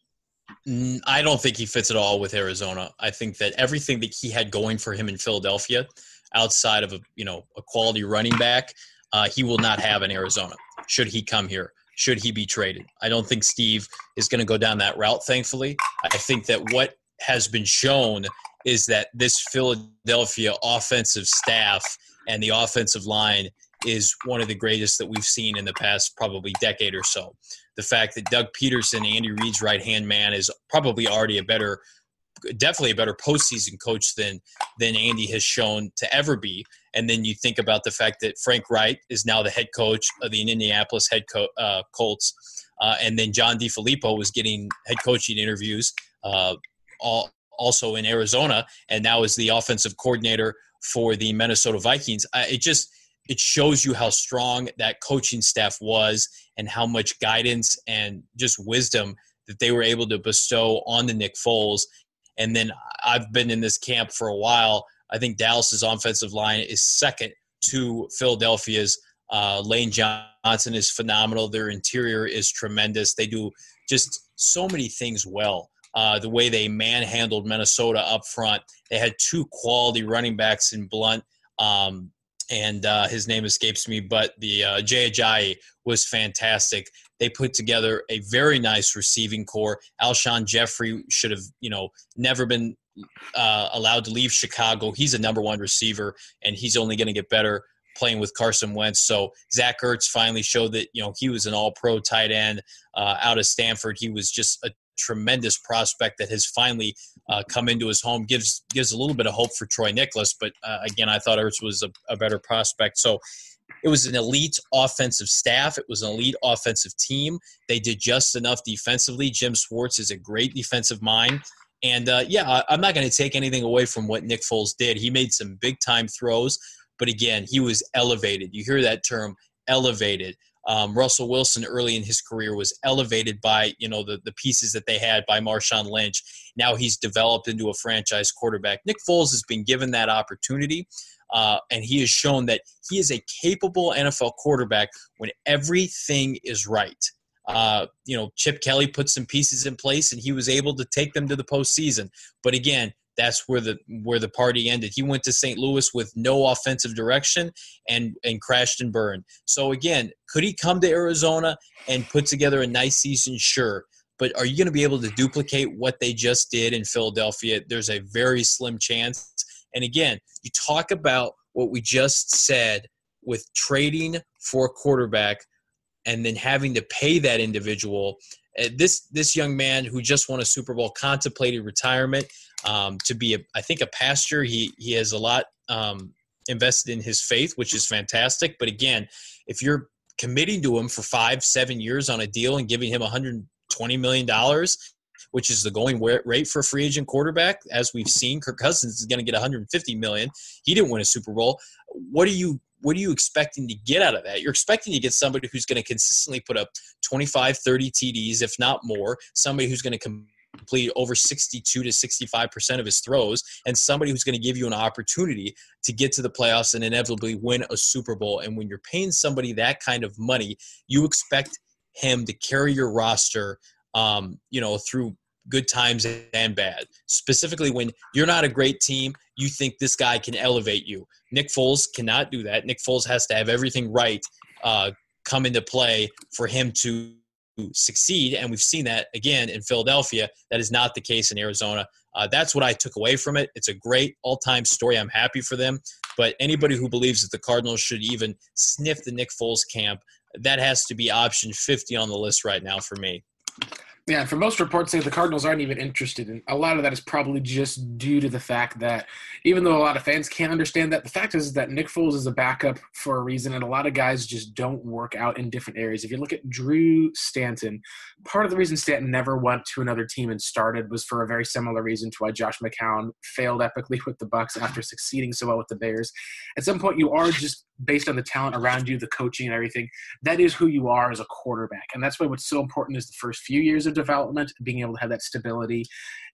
I don't think he fits at all with Arizona. I think that everything that he had going for him in Philadelphia, outside of a quality running back, he will not have in Arizona. Should he come here? Should he be traded? I don't think Steve is going to go down that route, thankfully. I think that what has been shown is that this Philadelphia offensive staff and the offensive line is one of the greatest that we've seen in the past probably decade or so. The fact that Doug Peterson, Andy Reid's right-hand man, is probably already definitely a better postseason coach than Andy has shown to ever be. And then you think about the fact that Frank Wright is now the head coach of the Indianapolis Colts. And then John DeFilippo was getting head coaching interviews also in Arizona, and now is the offensive coordinator for the Minnesota Vikings. It shows you how strong that coaching staff was and how much guidance and just wisdom that they were able to bestow on the Nick Foles. And then I've been in this camp for a while. I think Dallas's offensive line is second to Philadelphia's. Lane Johnson is phenomenal. Their interior is tremendous. They do just so many things well. The way they manhandled Minnesota up front. They had 2 quality running backs in Blunt, and his name escapes me, but the Jay Ajayi was fantastic. They put together a very nice receiving core. Alshon Jeffrey should have, never been allowed to leave Chicago. He's a number 1 receiver, and he's only going to get better playing with Carson Wentz. So Zach Ertz finally showed that, he was an all-pro tight end out of Stanford. He was just a tremendous prospect that has finally come into his home. Gives a little bit of hope for Troy Niklas, but again, I thought Ertz was a better prospect. So it was an elite offensive staff. It was an elite offensive team. They did just enough defensively. Jim Schwartz is a great defensive mind. And, I'm not going to take anything away from what Nick Foles did. He made some big-time throws, but again, he was elevated. You hear that term, elevated. Russell Wilson early in his career was elevated by, the pieces that they had by Marshawn Lynch. Now he's developed into a franchise quarterback. Nick Foles has been given that opportunity, and he has shown that he is a capable NFL quarterback when everything is right. Chip Kelly put some pieces in place, and he was able to take them to the postseason. But again, that's where the party ended. He went to St. Louis with no offensive direction and crashed and burned. So again, could he come to Arizona and put together a nice season? Sure. But are you going to be able to duplicate what they just did in Philadelphia? There's a very slim chance. And again, you talk about what we just said with trading for a quarterback and then having to pay that individual. This young man who just won a Super Bowl contemplated retirement to be, a pastor. He has a lot invested in his faith, which is fantastic. But again, if you're committing to him for 5-7 years on a deal and giving him $120 million, which is the going rate for a free agent quarterback, as we've seen, Kirk Cousins is going to get $150 million. He didn't win a Super Bowl. What are you expecting to get out of that? You're expecting to get somebody who's going to consistently put up 25, 30 TDs, if not more, somebody who's going to complete over 62 to 65% of his throws, and somebody who's going to give you an opportunity to get to the playoffs and inevitably win a Super Bowl. And when you're paying somebody that kind of money, you expect him to carry your roster, through good times and bad. Specifically, when you're not a great team, you think this guy can elevate you. Nick Foles cannot do that. Nick Foles has to have everything right come into play for him to succeed, and we've seen that again in Philadelphia. That is not the case in Arizona. That's what I took away from it. It's a great all-time story. I'm happy for them. But anybody who believes that the Cardinals should even sniff the Nick Foles camp, that has to be option 50 on the list right now for me. Yeah, for most reports say the Cardinals aren't even interested. And a lot of that is probably just due to the fact that even though a lot of fans can't understand that, the fact is that Nick Foles is a backup for a reason, and a lot of guys just don't work out in different areas. If you look at Drew Stanton, part of the reason Stanton never went to another team and started was for a very similar reason to why Josh McCown failed epically with the Bucs after succeeding so well with the Bears. At some point, you are just based on the talent around you, the coaching and everything, that is who you are as a quarterback. And that's why what's so important is the first few years of development, being able to have that stability,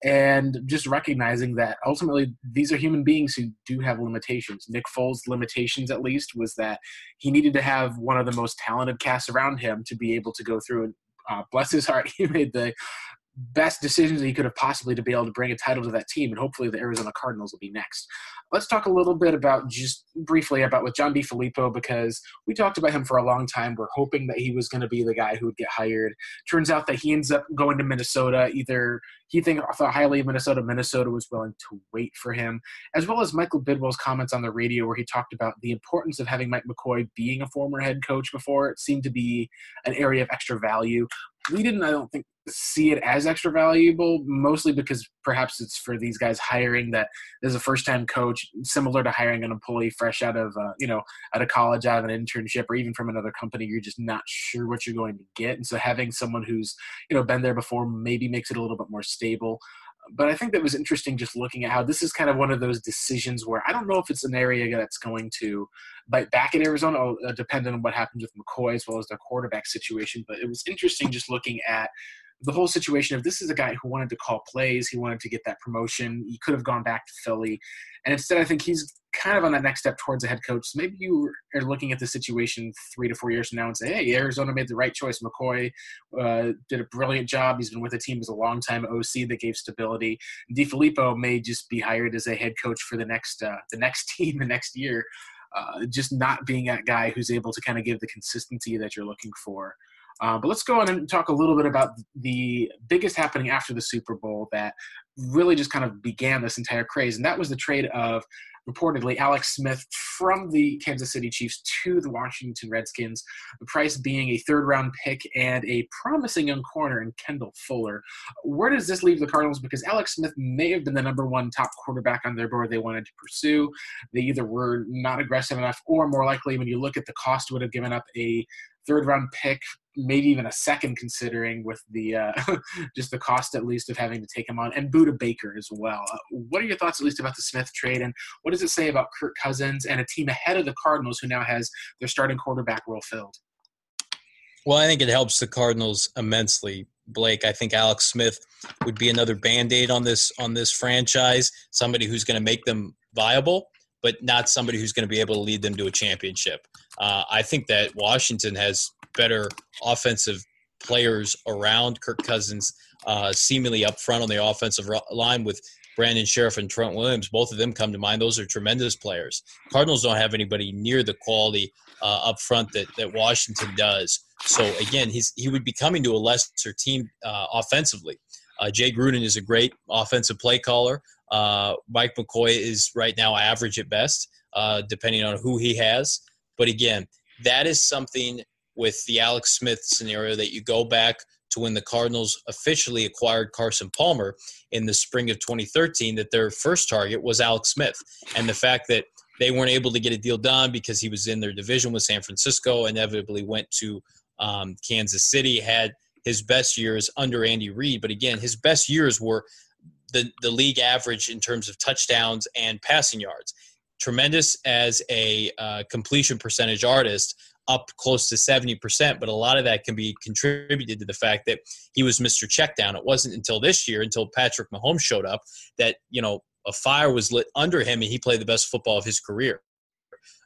and just recognizing that ultimately these are human beings who do have limitations. Nick Foles' limitations, at least, was that he needed to have one of the most talented casts around him to be able to go through and bless his heart, he made the best decisions that he could have possibly to be able to bring a title to that team, and hopefully the Arizona Cardinals will be next. Let's talk a little bit about, just briefly, about with John DeFilippo, because we talked about him for a long time. We're hoping that he was going to be the guy who would get hired. Turns out that he ends up going to Minnesota. Either he thought highly of Minnesota, Minnesota was willing to wait for him, as well as Michael Bidwell's comments on the radio where he talked about the importance of having Mike McCoy being a former head coach before. It seemed to be an area of extra value. We didn't, I don't think, see it as extra valuable, mostly because perhaps it's for these guys hiring that is a first-time coach, similar to hiring an employee fresh out of college, out of an internship, or even from another company. You're just not sure what you're going to get, and so having someone who's been there before maybe makes it a little bit more stable. But I think that was interesting just looking at how this is kind of one of those decisions where I don't know if it's an area that's going to bite back at Arizona, depending on what happens with McCoy as well as their quarterback situation. But it was interesting just looking at the whole situation of this is a guy who wanted to call plays. He wanted to get that promotion. He could have gone back to Philly. And instead, I think he's kind of on that next step towards a head coach. So maybe you are looking at the situation 3 to 4 years from now and say, hey, Arizona made the right choice. McCoy did a brilliant job. He's been with the team as a long-time OC that gave stability. DeFilippo may just be hired as a head coach for the next team the next year, just not being that guy who's able to kind of give the consistency that you're looking for. But let's go on and talk a little bit about the biggest happening after the Super Bowl that really just kind of began this entire craze, and that was the trade of reportedly Alex Smith from the Kansas City Chiefs to the Washington Redskins, the price being a third-round pick and a promising young corner in Kendall Fuller. Where does this leave the Cardinals? Because Alex Smith may have been the number one top quarterback on their board they wanted to pursue. They either were not aggressive enough, or more likely, when you look at the cost, would have given up a third-round pick, maybe even a second, considering with the just the cost at least of having to take him on, and Budda Baker as well. What are your thoughts at least about the Smith trade, and what does it say about Kirk Cousins and a team ahead of the Cardinals who now has their starting quarterback role filled? Well, I think it helps the Cardinals immensely, Blake. I think Alex Smith would be another Band-Aid on this franchise, somebody who's going to make them viable, but not somebody who's going to be able to lead them to a championship. I think that Washington has better offensive players around Kirk Cousins, seemingly up front on the offensive line with Brandon Sheriff and Trent Williams. Both of them come to mind. Those are tremendous players. Cardinals don't have anybody near the quality up front that Washington does. So, again, he would be coming to a lesser team offensively. Jay Gruden is a great offensive play caller. Mike McCoy is right now average at best, depending on who he has. But, again, that is something with the Alex Smith scenario that you go back to when the Cardinals officially acquired Carson Palmer in the spring of 2013, that their first target was Alex Smith. And the fact that they weren't able to get a deal done because he was in their division with San Francisco, inevitably went to Kansas City, had his best years under Andy Reid. But, again, his best years were the league average in terms of touchdowns and passing yards. Tremendous as a completion percentage artist, up close to 70%, but a lot of that can be contributed to the fact that he was Mr. Checkdown. It wasn't until this year, until Patrick Mahomes showed up, that a fire was lit under him and he played the best football of his career.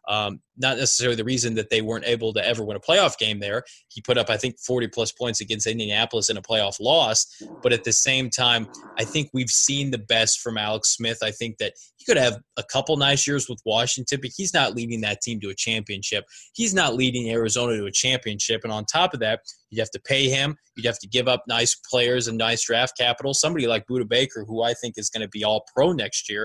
Not necessarily the reason that they weren't able to ever win a playoff game there. He put up, I think, 40-plus points against Indianapolis in a playoff loss. But at the same time, I think we've seen the best from Alex Smith. I think that he could have a couple nice years with Washington, but he's not leading that team to a championship. He's not leading Arizona to a championship. And on top of that, you'd have to pay him. You'd have to give up nice players and nice draft capital. Somebody like Budda Baker, who I think is going to be all pro next year,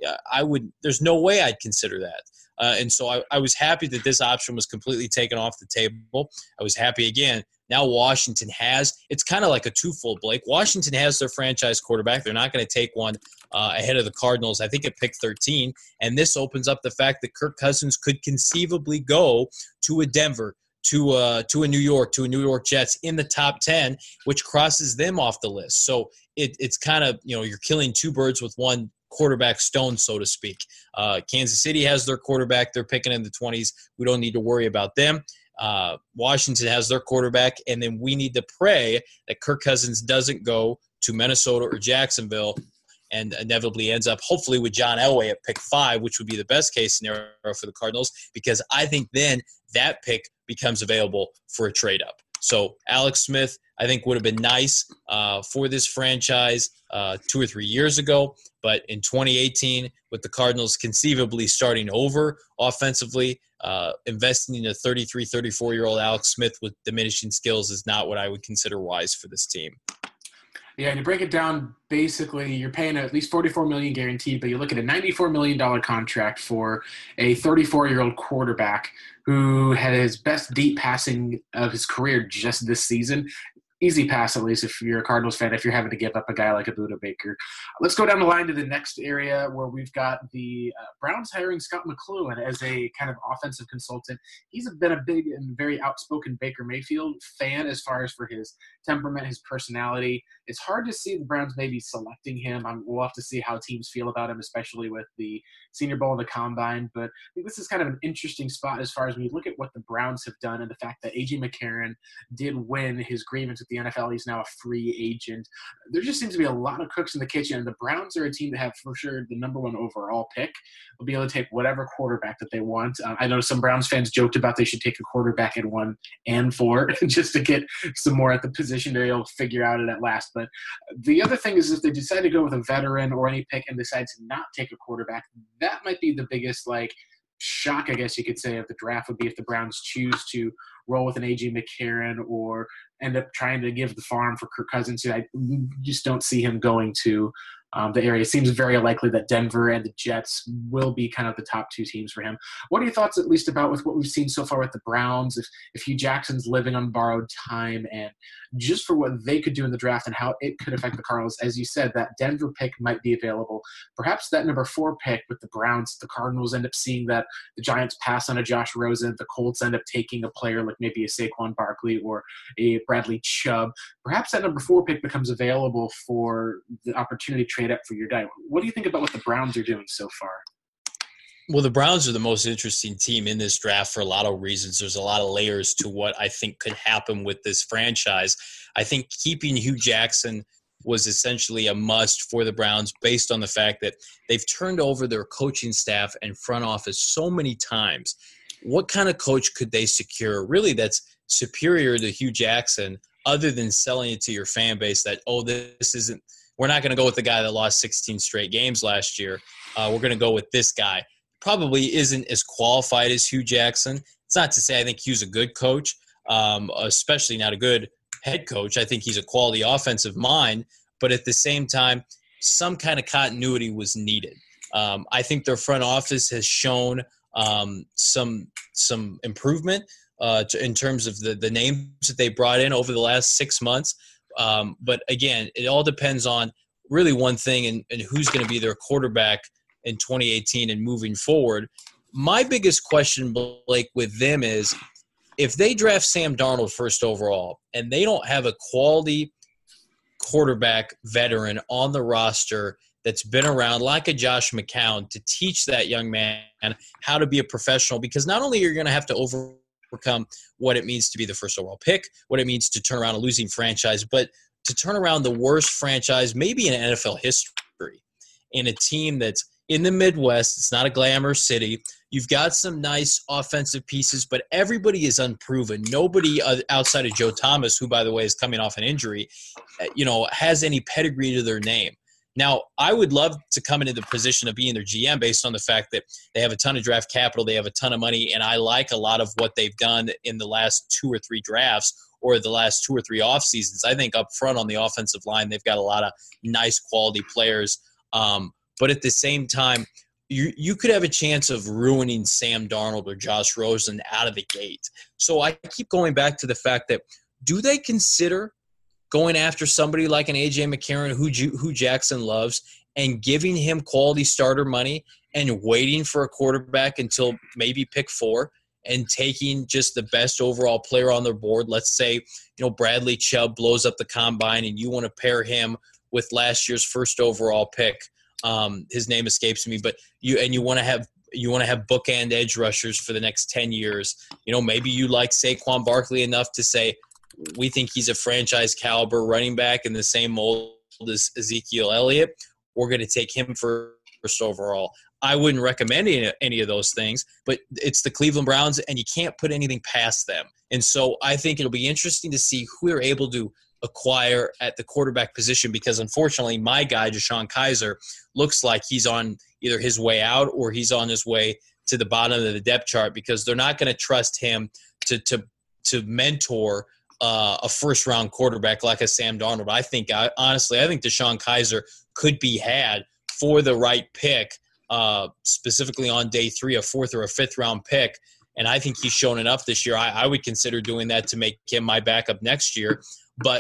there's no way I'd consider that. And so I was happy that this option was completely taken off the table. I was happy again. Now Washington it's kind of like a twofold, Blake. Washington has their franchise quarterback. They're not going to take one ahead of the Cardinals, I think at pick 13. And this opens up the fact that Kirk Cousins could conceivably go to a Denver, to a New York Jets in the top 10, which crosses them off the list. So it's kind of, you're killing two birds with one quarterback stone, so to speak. Kansas City has their quarterback. They're picking in the 20s. We don't need to worry about them. Washington has their quarterback, and then we need to pray that Kirk Cousins doesn't go to Minnesota or Jacksonville and inevitably ends up hopefully with John Elway at pick 5, which would be the best case scenario for the Cardinals, because I think then that pick becomes available for a trade up. So Alex Smith, I think, would have been nice for this franchise 2 or 3 years ago. But in 2018, with the Cardinals conceivably starting over offensively, investing in a 33, 34-year-old Alex Smith with diminishing skills is not what I would consider wise for this team. Yeah, and you break it down, basically you're paying at least $44 million guaranteed, but you look at a $94 million contract for a 34-year-old quarterback who had his best deep passing of his career just this season. Easy pass, at least, if you're a Cardinals fan, if you're having to give up a guy like a Budda Baker. Let's go down the line to the next area where we've got the Browns hiring Scott McCloughan as a kind of offensive consultant. He's been a big and very outspoken Baker Mayfield fan as far as for his temperament, his personality. It's hard to see the Browns maybe selecting him. We'll have to see how teams feel about him, especially with the Senior Bowl and the Combine. But I think this is kind of an interesting spot as far as when you look at what the Browns have done and the fact that A.J. McCarron did win his grievance with the NFL. He's now a free agent. There just seems to be a lot of cooks in the kitchen, and the Browns are a team that have for sure the number 1 overall pick. They'll be able to take whatever quarterback that they want. I know some Browns fans joked about they should take a quarterback at 1 and 4 just to get some more at the position they'll figure out it at last. But the other thing is if they decide to go with a veteran or any pick and decide to not take a quarterback, that might be the biggest shock, I guess you could say, of the draft would be if the Browns choose to roll with an A.J. McCarron or end up trying to give the farm for Kirk Cousins. I just don't see him going to the area. It seems very likely that Denver and the Jets will be kind of the top 2 teams for him. What are your thoughts, at least, about with what we've seen so far with the Browns, if Hugh Jackson's living on borrowed time, and just for what they could do in the draft and how it could affect the Cardinals? As you said, that Denver pick might be available. Perhaps that number 4 pick with the Browns, the Cardinals end up seeing that the Giants pass on a Josh Rosen, the Colts end up taking a player like maybe a Saquon Barkley or a Bradley Chubb. Perhaps that number 4 pick becomes available for the opportunity to trade up for your guy. What do you think about what the Browns are doing so far? Well, the Browns are the most interesting team in this draft for a lot of reasons. There's a lot of layers to what I think could happen with this franchise. I think keeping Hugh Jackson was essentially a must for the Browns based on the fact that they've turned over their coaching staff and front office so many times. What kind of coach could they secure really that's superior to Hugh Jackson other than selling it to your fan base that, we're not going to go with the guy that lost 16 straight games last year. We're going to go with this guy. Probably isn't as qualified as Hugh Jackson. It's not to say I think Hugh's a good coach, especially not a good head coach. I think he's a quality offensive mind, but at the same time, some kind of continuity was needed. I think their front office has shown some improvement in terms of the names that they brought in over the last 6 months. But again, it all depends on really one thing and who's going to be their quarterback in 2018 and moving forward. My biggest question, Blake, with them is if they draft Sam Darnold first overall and they don't have a quality quarterback veteran on the roster that's been around like a Josh McCown to teach that young man how to be a professional, because not only are you going to have to overcome what it means to be the first overall pick, what it means to turn around a losing franchise, but to turn around the worst franchise maybe in NFL history in a team that's in the Midwest. It's not a glamour city. You've got some nice offensive pieces, but everybody is unproven. Nobody outside of Joe Thomas, who, by the way, is coming off an injury, has any pedigree to their name. Now, I would love to come into the position of being their GM based on the fact that they have a ton of draft capital, they have a ton of money, and I like a lot of what they've done in the last 2 or 3 drafts or the last 2 or 3 off seasons. I think up front on the offensive line, they've got a lot of nice quality players. But at the same time, you could have a chance of ruining Sam Darnold or Josh Rosen out of the gate. So I keep going back to the fact that, do they consider going after somebody like an A.J. McCarron who Jackson loves and giving him quality starter money and waiting for a quarterback until maybe pick 4 and taking just the best overall player on their board? Let's say, Bradley Chubb blows up the combine and you want to pair him with last year's first overall pick. His name escapes me, but you want to have bookend edge rushers for the next 10 years. Maybe you like Saquon Barkley enough to say, we think he's a franchise caliber running back in the same mold as Ezekiel Elliott. We're going to take him first overall. I wouldn't recommend any of those things, but it's the Cleveland Browns, and you can't put anything past them. And so I think it'll be interesting to see who they're able to acquire at the quarterback position, because unfortunately my guy, DeShone Kizer, looks like he's on either his way out or he's on his way to the bottom of the depth chart, because they're not going to trust him to mentor a first-round quarterback like a Sam Darnold. I think DeShone Kizer could be had for the right pick, specifically on day 3, a 4th or a 5th round pick. And I think he's shown enough this year. I would consider doing that to make him my backup next year. But,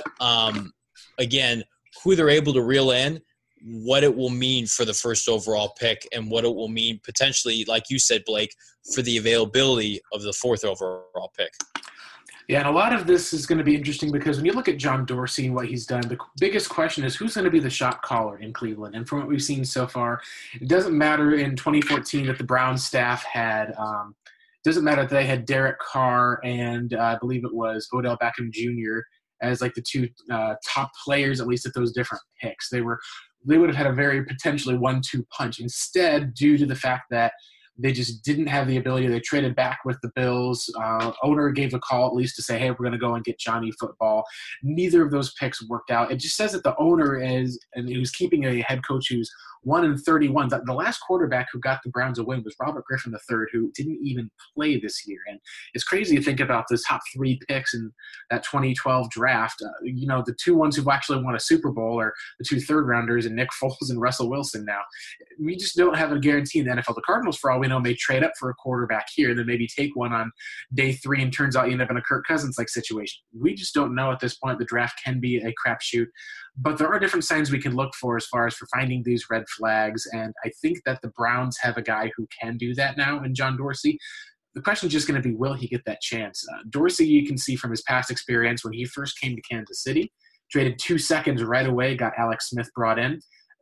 again, who they're able to reel in, what it will mean for the first overall pick, and what it will mean potentially, like you said, Blake, for the availability of the 4th overall pick. Yeah, and a lot of this is going to be interesting because when you look at John Dorsey and what he's done, the biggest question is who's going to be the shot caller in Cleveland. And from what we've seen so far, it doesn't matter in 2014 that the Browns staff had doesn't matter that they had Derek Carr and I believe it was Odell Beckham Jr. as like the 2 top players, at least at those different picks. They would have had a very potentially 1-2 punch. Instead, due to the fact that they just didn't have the ability. They traded back with the Bills. Owner gave a call at least to say, hey, we're going to go and get Johnny Football. Neither of those picks worked out. It just says that the owner who's keeping a head coach who's 1-31. The last quarterback who got the Browns a win was Robert Griffin III, who didn't even play this year. And it's crazy to think about the top 3 picks in that 2012 draft. The 2 ones who've actually won a Super Bowl are the 2 third-rounders, and Nick Foles and Russell Wilson now. We just don't have a guarantee in the NFL. The Cardinals, for all we know, may trade up for a quarterback here, then maybe take one on day 3, and turns out you end up in a Kirk Cousins-like situation. We just don't know at this point. The draft can be a crapshoot. But there are different signs we can look for as far as for finding these red flags, and I think that the Browns have a guy who can do that now in John Dorsey. The question is just going to be, will he get that chance? Dorsey, you can see from his past experience when he first came to Kansas City, traded 2 seconds right away, got Alex Smith brought in.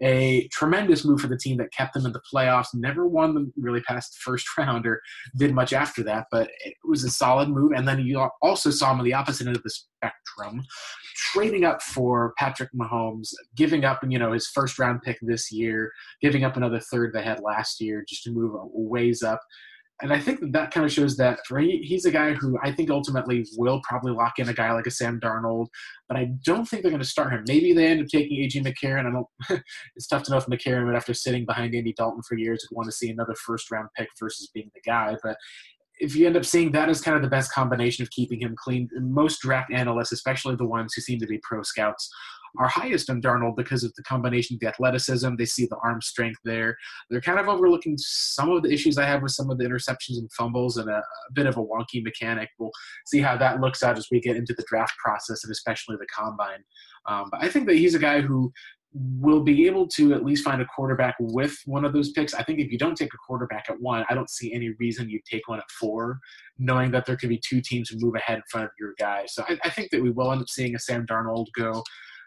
A tremendous move for the team that kept them in the playoffs, never won them really past the first round or did much after that, but it was a solid move. And then you also saw him on the opposite end of the spectrum, trading up for Patrick Mahomes, giving up, his first round pick this year, giving up another third they had last year just to move a ways up. And I think that kind of shows that he's a guy who I think ultimately will probably lock in a guy like a Sam Darnold, but I don't think they're going to start him. Maybe they end up taking A.J. McCarron. It's tough to know if McCarron would, after sitting behind Andy Dalton for years, would want to see another first-round pick versus being the guy. But if you end up seeing that as kind of the best combination of keeping him clean, most draft analysts, especially the ones who seem to be pro scouts, are highest on Darnold because of the combination of the athleticism. They see the arm strength there. They're kind of overlooking some of the issues I have with some of the interceptions and fumbles and a bit of a wonky mechanic. We'll see how that looks out as we get into the draft process and especially the combine. But I think that he's a guy who will be able to at least find a quarterback with one of those picks. I think if you don't take a quarterback at 1, I don't see any reason you take one at 4, knowing that there could be 2 teams who move ahead in front of your guy. So I think that we will end up seeing a Sam Darnold go.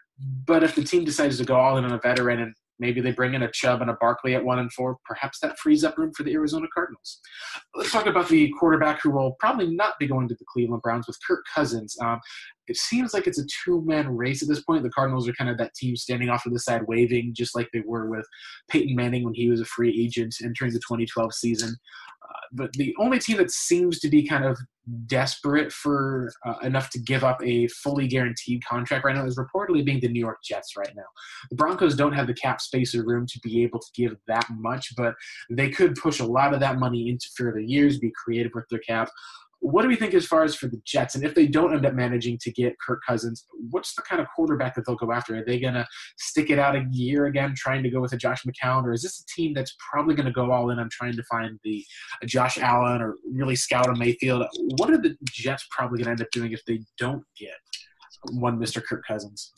But if the team decides to go all in on a veteran and maybe they bring in a Chubb and a Barkley at 1 and 4, perhaps that frees up room for the Arizona Cardinals. Let's talk about the quarterback who will probably not be going to the Cleveland Browns with Kirk Cousins. it seems like it's a two-man race at this point. The Cardinals are kind of that team standing off to the side waving, just like they were with Peyton Manning when he was a free agent entering the 2012 season. But the only team that seems to be kind of desperate for enough to give up a fully guaranteed contract right now is reportedly being the New York Jets right now. The Broncos don't have the cap space or room to be able to give that much, but they could push a lot of that money into further years, be creative with their cap. What do we think as far as for the Jets? And if they don't end up managing to get Kirk Cousins, what's the kind of quarterback that they'll go after? Are they going to stick it out a year again, trying to go with a Josh McCown? Or is this a team that's probably going to go all in on trying to find the Josh Allen or really scout on Mayfield? What are the Jets probably going to end up doing if they don't get one Mr. Kirk Cousins?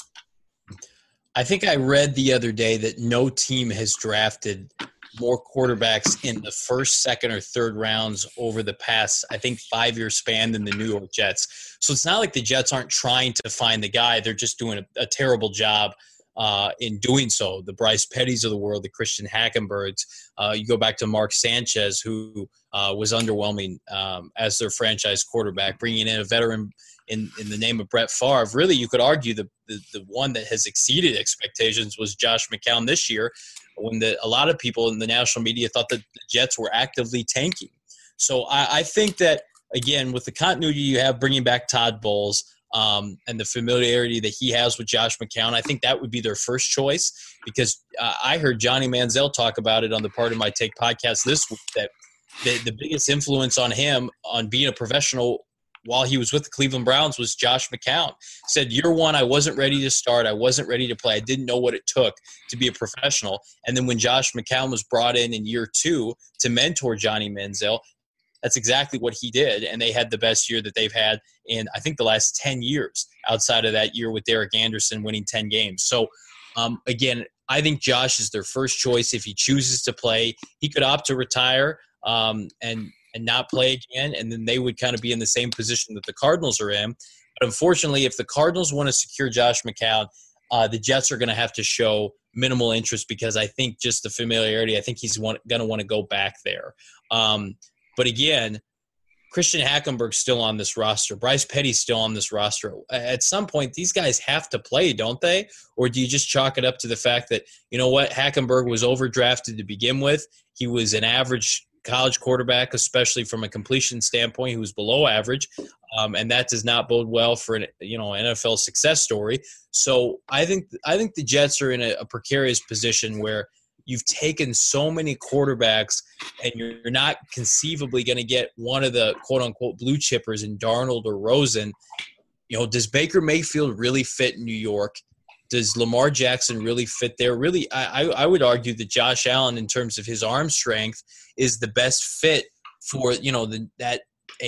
I think I read the other day that no team has drafted more quarterbacks in the first, second, or third rounds over the past, I think, 5-year span than the New York Jets. So it's not like the Jets aren't trying to find the guy. They're just doing a terrible job in doing so. The Bryce Pettys of the world, the Christian Hackenbergs. You go back to Mark Sanchez, who was underwhelming as their franchise quarterback, bringing in a veteran in the name of Brett Favre. Really, you could argue the one that has exceeded expectations was Josh McCown this year, when a lot of people in the national media thought that the Jets were actively tanking. So I think that, again, with the continuity you have bringing back Todd Bowles and the familiarity that he has with Josh McCown, I think that would be their first choice, because I heard Johnny Manziel talk about it on the Part of My Take podcast this week, that the biggest influence on him on being a professional while he was with the Cleveland Browns was Josh McCown. Said, year one, I wasn't ready to start. I wasn't ready to play. I didn't know what it took to be a professional. And then when Josh McCown was brought in year two to mentor Johnny Manziel, that's exactly what he did. And they had the best year that they've had in, I think, the last 10 years, outside of that year with Derek Anderson winning 10 games. So, again, I think Josh is their first choice. If he chooses to play, he could opt to retire and not play again, and then they would kind of be in the same position that the Cardinals are in. But unfortunately, if the Cardinals want to secure Josh McCown, the Jets are going to have to show minimal interest, because I think just the familiarity, I think he's going to want to go back there. But again, Christian Hackenberg's still on this roster. Bryce Petty's still on this roster. At some point, these guys have to play, don't they? Or do you just chalk it up to the fact that, you know what, Hackenberg was overdrafted to begin with. He was an average college quarterback, especially from a completion standpoint, who was below average, and that does not bode well for an NFL success story. So I think the Jets are in a precarious position where you've taken so many quarterbacks, and you're not conceivably going to get one of the quote unquote blue chippers in Darnold or Rosen. Does Baker Mayfield really fit in New York? Does Lamar Jackson really fit there? Really, I would argue that Josh Allen, in terms of his arm strength, is the best fit for that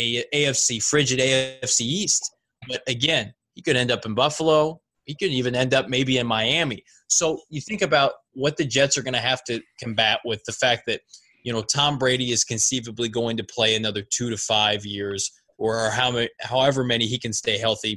frigid AFC East. But again, he could end up in Buffalo. He could even end up maybe in Miami. So you think about what the Jets are going to have to combat with the fact that Tom Brady is conceivably going to play another 2 to 5 years, or however many he can stay healthy.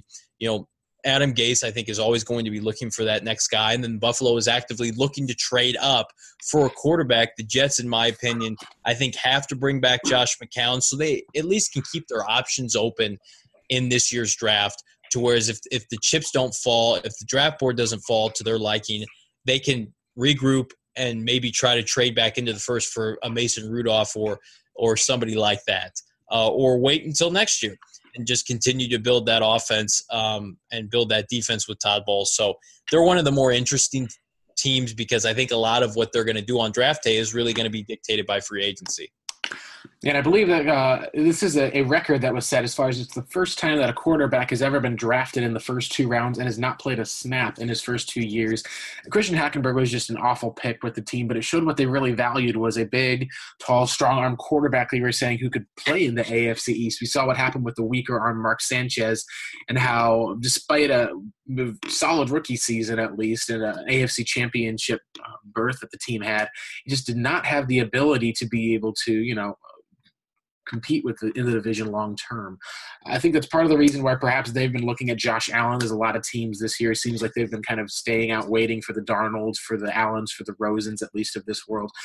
Adam Gase, I think, is always going to be looking for that next guy. And then Buffalo is actively looking to trade up for a quarterback. The Jets, in my opinion, I think have to bring back Josh McCown so they at least can keep their options open in this year's draft. To whereas if the chips don't fall, if the draft board doesn't fall to their liking, they can regroup and maybe try to trade back into the first for a Mason Rudolph or somebody like that, or wait until next year and just continue to build that offense and build that defense with Todd Bowles. So they're one of the more interesting teams, because I think a lot of what they're going to do on draft day is really going to be dictated by free agency. And I believe that this is a record that was set as far as it's the first time that a quarterback has ever been drafted in the first 2 rounds and has not played a snap in his first 2 years. Christian Hackenberg was just an awful pick with the team, but it showed what they really valued was a big, tall, strong-arm quarterback, like you were saying, who could play in the AFC East. We saw what happened with the weaker-arm Mark Sanchez, and how despite a solid rookie season, at least, and an AFC championship berth that the team had, he just did not have the ability to be able to, compete in the division long term. I think that's part of the reason why perhaps they've been looking at Josh Allen. There's a lot of teams this year. It seems like they've been kind of staying out waiting for the Darnolds, for the Allens, for the Rosens, at least of this world.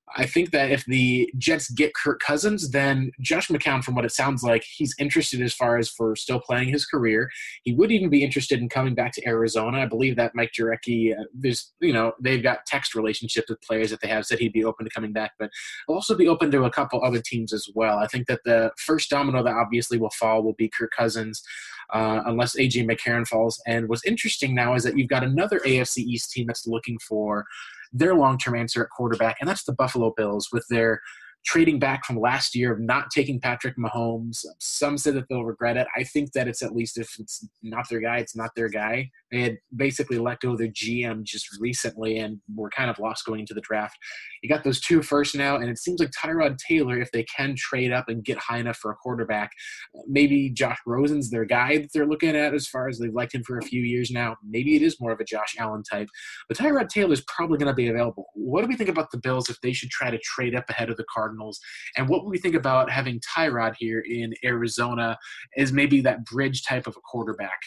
I think that if the Jets get Kirk Cousins, then Josh McCown, from what it sounds like, he's interested as far as for still playing his career. He would even be interested in coming back to Arizona. I believe that Mike Jurecki, they've got text relationships with players that they have said he'd be open to coming back, but he'll also be open to a couple other teams as well. I think that the first domino that obviously will fall will be Kirk Cousins, unless A.J. McCarron falls. And what's interesting now is that you've got another AFC East team that's looking for their long-term answer at quarterback, and that's the Buffalo Bills with their trading back from last year of not taking Patrick Mahomes. Some said that they'll regret it. I think that it's at least if it's not their guy, it's not their guy. They had basically let go of their GM just recently and were kind of lost going into the draft. You got those 2 first now, and it seems like Tyrod Taylor, if they can trade up and get high enough for a quarterback, maybe Josh Rosen's their guy that they're looking at as far as they've liked him for a few years now. Maybe it is more of a Josh Allen type. But Tyrod Taylor is probably going to be available. What do we think about the Bills if they should try to trade up ahead of the Cardinals? And what would we think about having Tyrod here in Arizona as maybe that bridge type of a quarterback?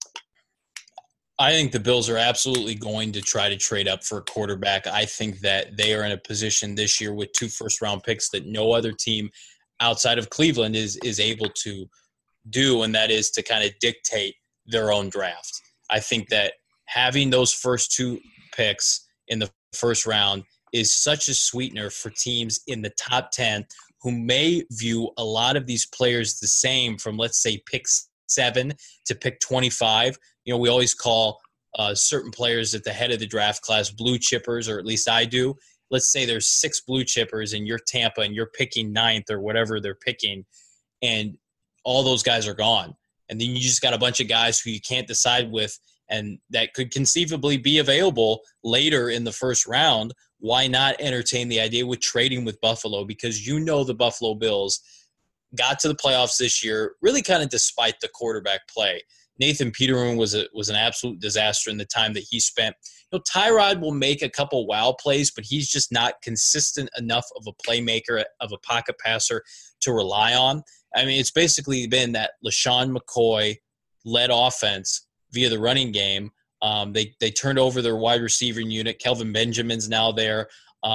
I think the Bills are absolutely going to try to trade up for a quarterback. I think that they are in a position this year with 2 first-round picks that no other team outside of Cleveland is able to do, and that is to kind of dictate their own draft. I think that having those first 2 picks in the first round is such a sweetener for teams in the top 10 who may view a lot of these players the same from, let's say, pick 7 to pick 25. We always call certain players at the head of the draft class blue chippers, or at least I do. Let's say there's 6 blue chippers and you're Tampa and you're picking 9th or whatever they're picking, and all those guys are gone. And then you just got a bunch of guys who you can't decide with and that could conceivably be available later in the first round. Why not entertain the idea with trading with Buffalo? Because the Buffalo Bills got to the playoffs this year really kind of despite the quarterback play. Nathan Peterman was an absolute disaster in the time that he spent. Tyrod will make a couple wow plays, but he's just not consistent enough of a playmaker, of a pocket passer to rely on. I mean, it's basically been that LaShawn McCoy-led offense via the running game. They turned over their wide receiver unit. Kelvin Benjamin's now there.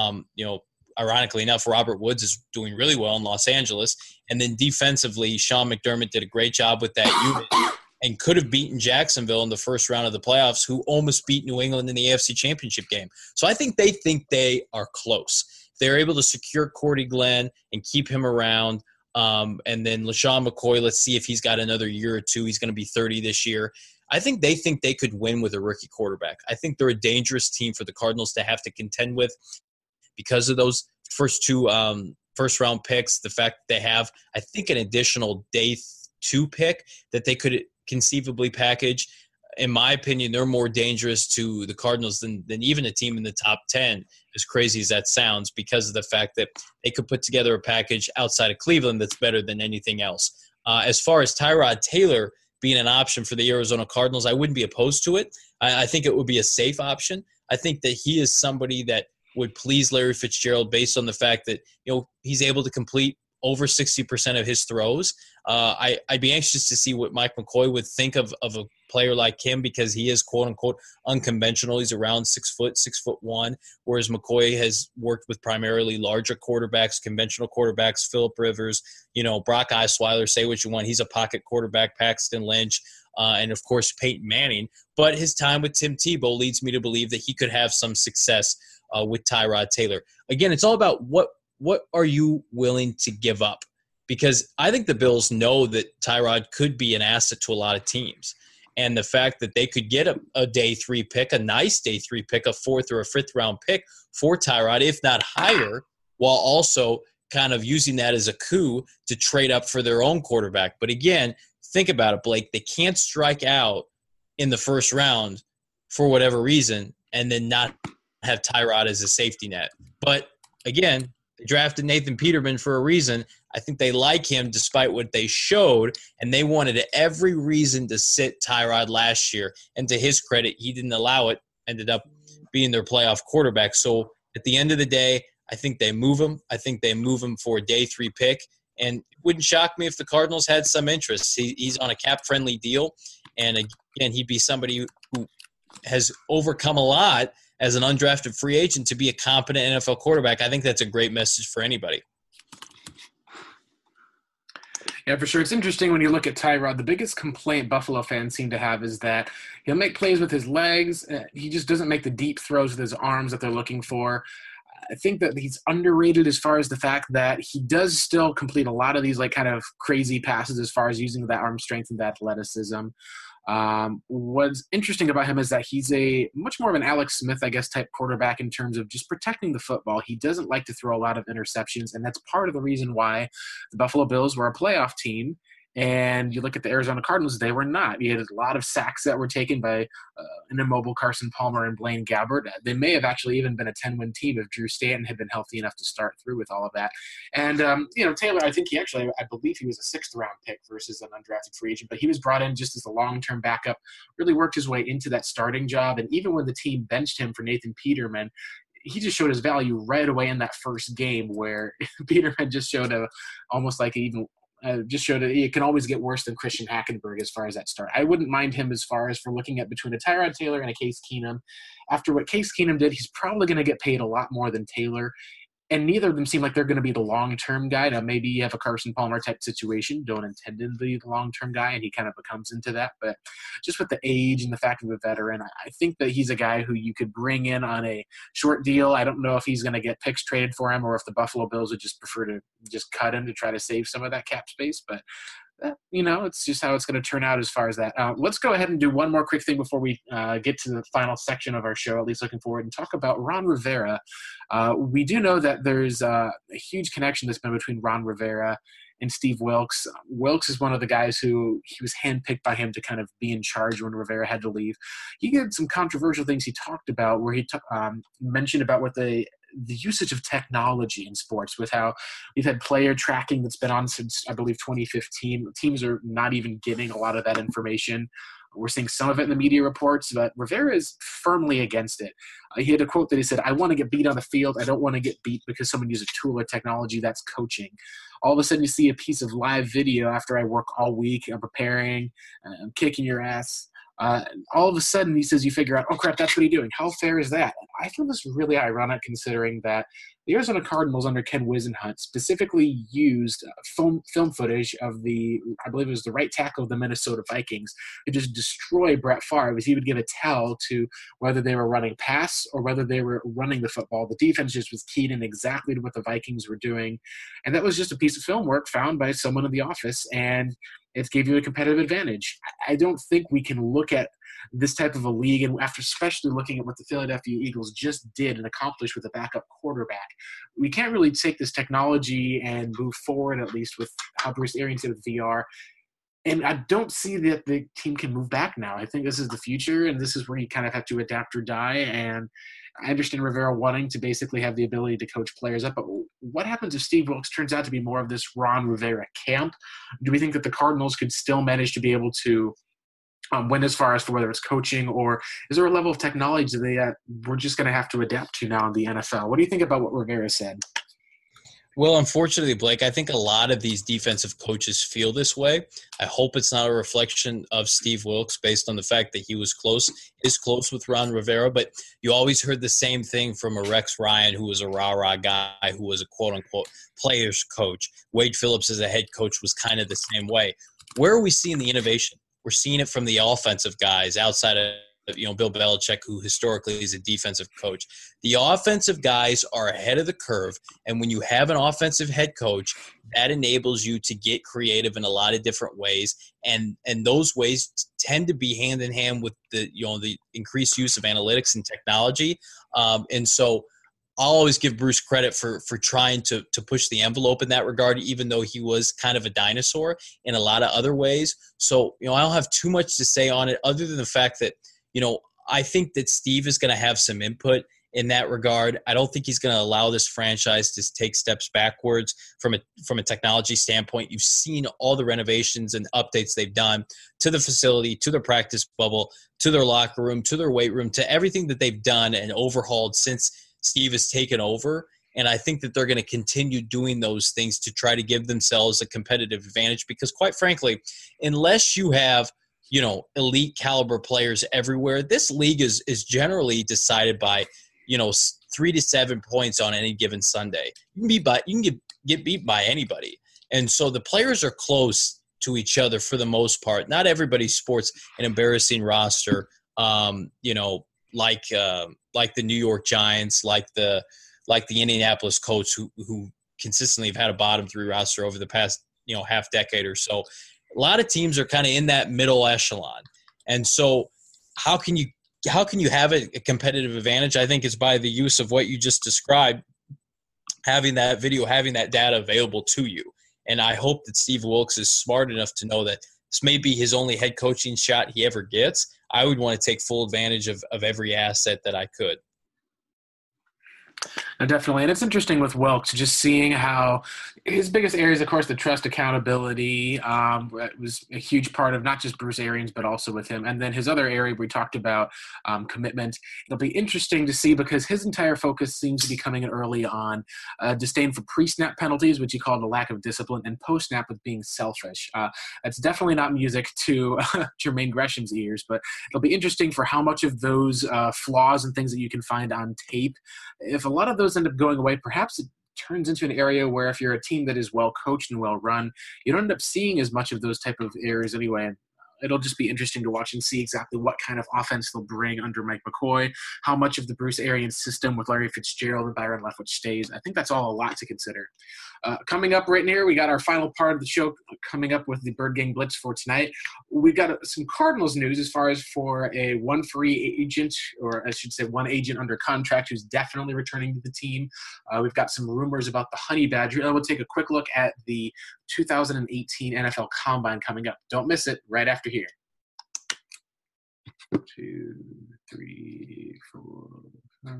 Ironically enough, Robert Woods is doing really well in Los Angeles. And then defensively, Sean McDermott did a great job with that unit and could have beaten Jacksonville in the first round of the playoffs, who almost beat New England in the AFC Championship game. So I think they are close. They're able to secure Cordy Glenn and keep him around. And then LaShawn McCoy, let's see if he's got another year or 2. He's going to be 30 this year. I think they could win with a rookie quarterback. I think they're a dangerous team for the Cardinals to have to contend with because of those first 2 first-round picks, the fact that they have, I think, an additional day 2 pick that they could conceivably package. In my opinion, they're more dangerous to the Cardinals than even a team in the top 10, as crazy as that sounds, because of the fact that they could put together a package outside of Cleveland that's better than anything else. As far as Tyrod Taylor being an option for the Arizona Cardinals, I wouldn't be opposed to it. I think it would be a safe option. I think that he is somebody that would please Larry Fitzgerald based on the fact that he's able to complete over 60% of his throws. I'd be anxious to see what Mike McCoy would think of a player like him, because he is quote unquote unconventional. He's around 6'1", whereas McCoy has worked with primarily larger quarterbacks, conventional quarterbacks, Phillip Rivers, Brock Osweiler, say what you want. He's a pocket quarterback, Paxton Lynch, and of course Peyton Manning. But his time with Tim Tebow leads me to believe that he could have some success with Tyrod Taylor. Again, it's all about what are you willing to give up? Because I think the Bills know that Tyrod could be an asset to a lot of teams. And the fact that they could get a day 3 pick, a nice day 3 pick, a 4th or a 5th round pick for Tyrod, if not higher, while also kind of using that as a coup to trade up for their own quarterback. But again, think about it, Blake. They can't strike out in the first round for whatever reason and then not have Tyrod as a safety net. But again, they drafted Nathan Peterman for a reason. I think they like him despite what they showed, and they wanted every reason to sit Tyrod last year. And to his credit, he didn't allow it, ended up being their playoff quarterback. So at the end of the day, I think they move him. I think they move him for a day 3 pick. And it wouldn't shock me if the Cardinals had some interest. He's on a cap-friendly deal. And again, he'd be somebody who has overcome a lot as an undrafted free agent to be a competent NFL quarterback. I think that's a great message for anybody. Yeah, for sure. It's interesting when you look at Tyrod. The biggest complaint Buffalo fans seem to have is that he'll make plays with his legs. He just doesn't make the deep throws with his arms that they're looking for. I think that he's underrated as far as the fact that he does still complete a lot of these like kind of crazy passes as far as using that arm strength and the athleticism. What's interesting about him is that he's a much more of an Alex Smith, I guess, type quarterback in terms of just protecting the football. He doesn't like to throw a lot of interceptions, and that's part of the reason why the Buffalo Bills were a playoff team. And you look at the Arizona Cardinals, they were not. You had a lot of sacks that were taken by an immobile Carson Palmer and Blaine Gabbert. They may have actually even been a 10-win team if Drew Stanton had been healthy enough to start through with all of that. And, Taylor, I think I believe he was a sixth-round pick versus an undrafted free agent, but he was brought in just as a long-term backup, really worked his way into that starting job. And even when the team benched him for Nathan Peterman, he just showed his value right away in that first game where Peterman just showed almost like even – just showed that it can always get worse than Christian Hackenberg as far as that start. I wouldn't mind him as far as for looking at between a Tyrod Taylor and a Case Keenum. After what Case Keenum did, he's probably going to get paid a lot more than Taylor. And neither of them seem like they're going to be the long-term guy. Now, maybe you have a Carson Palmer type situation. Don't intend him to be the long-term guy, and he kind of becomes into that. But just with the age and the fact of a veteran, I think that he's a guy who you could bring in on a short deal. I don't know if he's going to get picks traded for him or if the Buffalo Bills would just prefer to just cut him to try to save some of that cap space. But it's just how it's going to turn out as far as that. Let's go ahead and do one more quick thing before we get to the final section of our show, at least looking forward, and talk about Ron Rivera. We do know that there's a huge connection that's been between Ron Rivera and Steve Wilks. Wilks is one of the guys who he was handpicked by him to kind of be in charge when Rivera had to leave. He had some controversial things he talked about where he mentioned about what the usage of technology in sports, with how we've had player tracking that's been on since, I believe, 2015. Teams are not even getting a lot of that information. We're seeing some of it in the media reports, but Rivera is firmly against it. He had a quote that he said, "I want to get beat on the field. I don't want to get beat because someone used a tool or technology. That's coaching." All of a sudden you see a piece of live video after I work all week, I'm preparing, I'm kicking your ass. All of a sudden, he says, you figure out, oh, crap, that's what he's doing. How fair is that? I feel this really ironic considering that the Arizona Cardinals under Ken Whisenhunt specifically used film footage of I believe it was the right tackle of the Minnesota Vikings to just destroy Brett Favre, as he would give a tell to whether they were running pass or whether they were running the football. The defense just was keyed in exactly to what the Vikings were doing. And that was just a piece of film work found by someone in the office, and it gave you a competitive advantage. I don't think we can look at this type of a league, and after especially looking at what the Philadelphia Eagles just did and accomplished with a backup quarterback, we can't really take this technology and move forward, at least with how Bruce Arians did with VR. And I don't see that the team can move back now. I think this is the future, and this is where you kind of have to adapt or die. And I understand Rivera wanting to basically have the ability to coach players up, but what happens if Steve Wilks turns out to be more of this Ron Rivera camp? Do we think that the Cardinals could still manage to be able to win as far as for whether it's coaching, or is there a level of technology that we're just going to have to adapt to now in the NFL? What do you think about what Rivera said? Well, unfortunately, Blake, I think a lot of these defensive coaches feel this way. I hope it's not a reflection of Steve Wilks based on the fact that he is close with Ron Rivera, but you always heard the same thing from a Rex Ryan, who was a rah-rah guy, who was a quote-unquote player's coach. Wade Phillips as a head coach was kind of the same way. Where are we seeing the innovation? We're seeing it from the offensive guys outside of Bill Belichick, who historically is a defensive coach. The offensive guys are ahead of the curve, and when you have an offensive head coach, that enables you to get creative in a lot of different ways, and those ways tend to be hand in hand with the increased use of analytics and technology. And so I'll always give Bruce credit for trying to push the envelope in that regard, even though he was kind of a dinosaur in a lot of other ways. So, I don't have too much to say on it other than the fact that, I think that Steve is going to have some input in that regard. I don't think he's going to allow this franchise to take steps backwards from a technology standpoint. You've seen all the renovations and updates they've done to the facility, to their practice bubble, to their locker room, to their weight room, to everything that they've done and overhauled since Steve has taken over. And I think that they're going to continue doing those things to try to give themselves a competitive advantage because, quite frankly, unless you have elite caliber players everywhere. This league is generally decided by, 3 to 7 points on any given Sunday. You can get beat by anybody. And so the players are close to each other for the most part. Not everybody sports an embarrassing roster, like the New York Giants, like the Indianapolis Colts, who consistently have had a bottom 3 roster over the past, half decade or so. A lot of teams are kind of in that middle echelon. And so how can you have a competitive advantage? I think it's by the use of what you just described, having that video, having that data available to you. And I hope that Steve Wilks is smart enough to know that this may be his only head coaching shot he ever gets. I would want to take full advantage of every asset that I could. Definitely. And it's interesting with Wilks, just seeing how his biggest areas, of course, the trust, accountability was a huge part of not just Bruce Arians, but also with him. And then his other area we talked about, commitment. It'll be interesting to see because his entire focus seems to be coming in early on disdain for pre-snap penalties, which he called a lack of discipline, and post-snap with being selfish. That's definitely not music to Jermaine Gresham's ears, but it'll be interesting for how much of those flaws and things that you can find on tape, if a lot of those end up going away, perhaps it turns into an area where if you're a team that is well coached and well run, you don't end up seeing as much of those type of areas anyway. And it'll just be interesting to watch and see exactly what kind of offense they'll bring under Mike McCoy, how much of the Bruce Arians system with Larry Fitzgerald and Byron Leftwich stays. I think that's all a lot to consider. Coming up right here, we got our final part of the show coming up with the Bird Gang Blitz for tonight. We got some Cardinals news as far as for one free agent, or I should say one agent under contract who's definitely returning to the team. We've got some rumors about the Honey Badger. And we'll take a quick look at the 2018 NFL Combine coming up. Don't miss it right after here. 2, 3, 4, 5.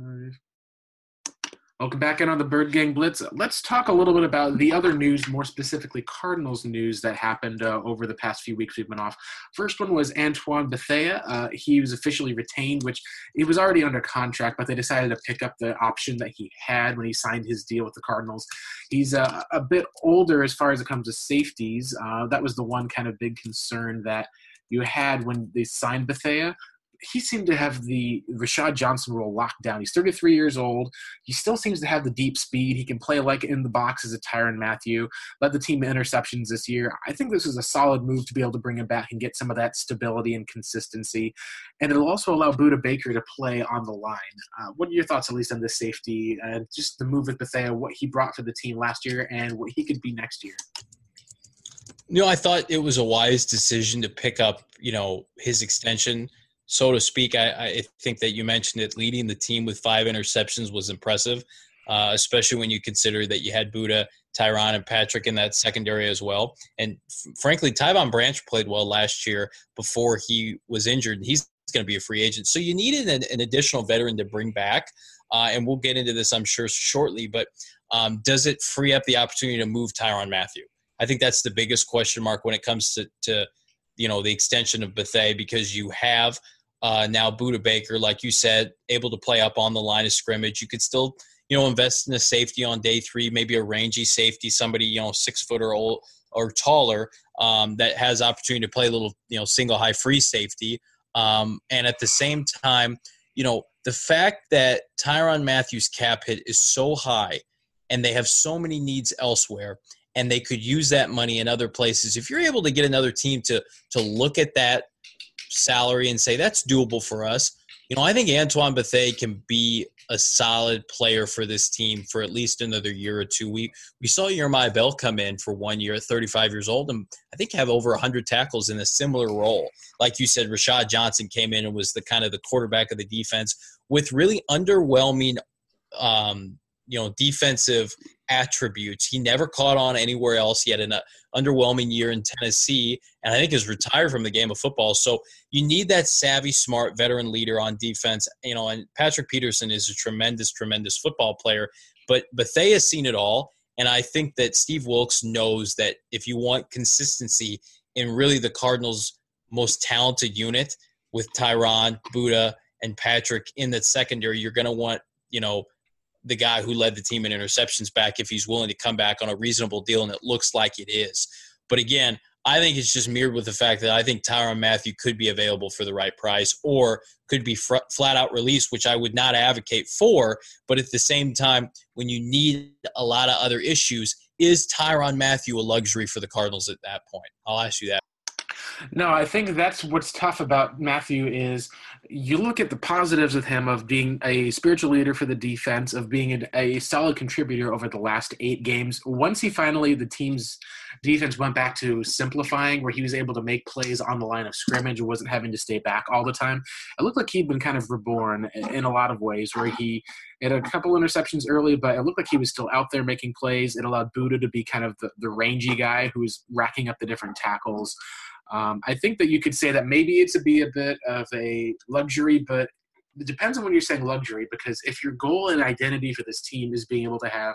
Welcome back in on the Bird Gang Blitz. Let's talk a little bit about the other news, more specifically Cardinals news that happened over the past few weeks we've been off. First one was Antoine Bethea. He was officially retained, which he was already under contract, but they decided to pick up the option that he had when he signed his deal with the Cardinals. He's a bit older as far as it comes to safeties. That was the one kind of big concern that you had when they signed Bethea. He seemed to have the Rashad Johnson role locked down. He's 33 years old. He still seems to have the deep speed. He can play like in the box as a Tyrann Mathieu, led the team in interceptions this year. I think this is a solid move to be able to bring him back and get some of that stability and consistency. And it'll also allow Budda Baker to play on the line. What are your thoughts, at least on this safety, and just the move with Bethea, what he brought to the team last year and what he could be next year? I thought it was a wise decision to pick up, his extension, so to speak. I think that you mentioned it, leading the team with 5 interceptions was impressive, especially when you consider that you had Budda, Tyrann, and Patrick in that secondary as well. And frankly, Tyvon Branch played well last year before he was injured, and he's going to be a free agent. So you needed an additional veteran to bring back, and we'll get into this, I'm sure, shortly. But does it free up the opportunity to move Tyrann Mathieu? I think that's the biggest question mark when it comes to the extension of Bethea, because you have now Budda Baker, like you said, able to play up on the line of scrimmage. You could still, invest in a safety on day 3, maybe a rangy safety, somebody, 6 foot or taller, that has opportunity to play a little, single high free safety. And at the same time, the fact that Tyrann Mathieu's cap hit is so high and they have so many needs elsewhere, and they could use that money in other places. If you're able to get another team to look at that salary and say, that's doable for us, I think Antoine Bethea can be a solid player for this team for at least another year or two. We saw Jeremiah Bell come in for 1 year at 35 years old, and I think have over 100 tackles in a similar role. Like you said, Rashad Johnson came in and was the kind of the quarterback of the defense with really underwhelming defensive attributes. He never caught on anywhere else. He had an underwhelming year in Tennessee, and I think is retired from the game of football. So you need that savvy, smart veteran leader on defense. And Patrick Peterson is a tremendous, tremendous football player, but Bethea has seen it all. And I think that Steve Wilks knows that if you want consistency in really the Cardinals' most talented unit with Tyrann, Budda, and Patrick in that secondary, you're going to want, the guy who led the team in interceptions back if he's willing to come back on a reasonable deal, and it looks like it is. But again, I think it's just mirrored with the fact that I think Tyrann Mathieu could be available for the right price or could be flat out released, which I would not advocate for. But at the same time, when you need a lot of other issues, is Tyrann Mathieu a luxury for the Cardinals at that point? I'll ask you that. No, I think that's what's tough about Mathieu is you look at the positives with him of being a spiritual leader for the defense, of being a solid contributor over the last 8 games. Once the team's defense went back to simplifying, where he was able to make plays on the line of scrimmage and wasn't having to stay back all the time, it looked like he'd been kind of reborn in a lot of ways, where he had a couple interceptions early, but it looked like he was still out there making plays. It allowed Buddha to be kind of the rangy guy who was racking up the different tackles. I think that you could say that maybe it's a bit of a luxury, but it depends on when you're saying luxury, because if your goal and identity for this team is being able to have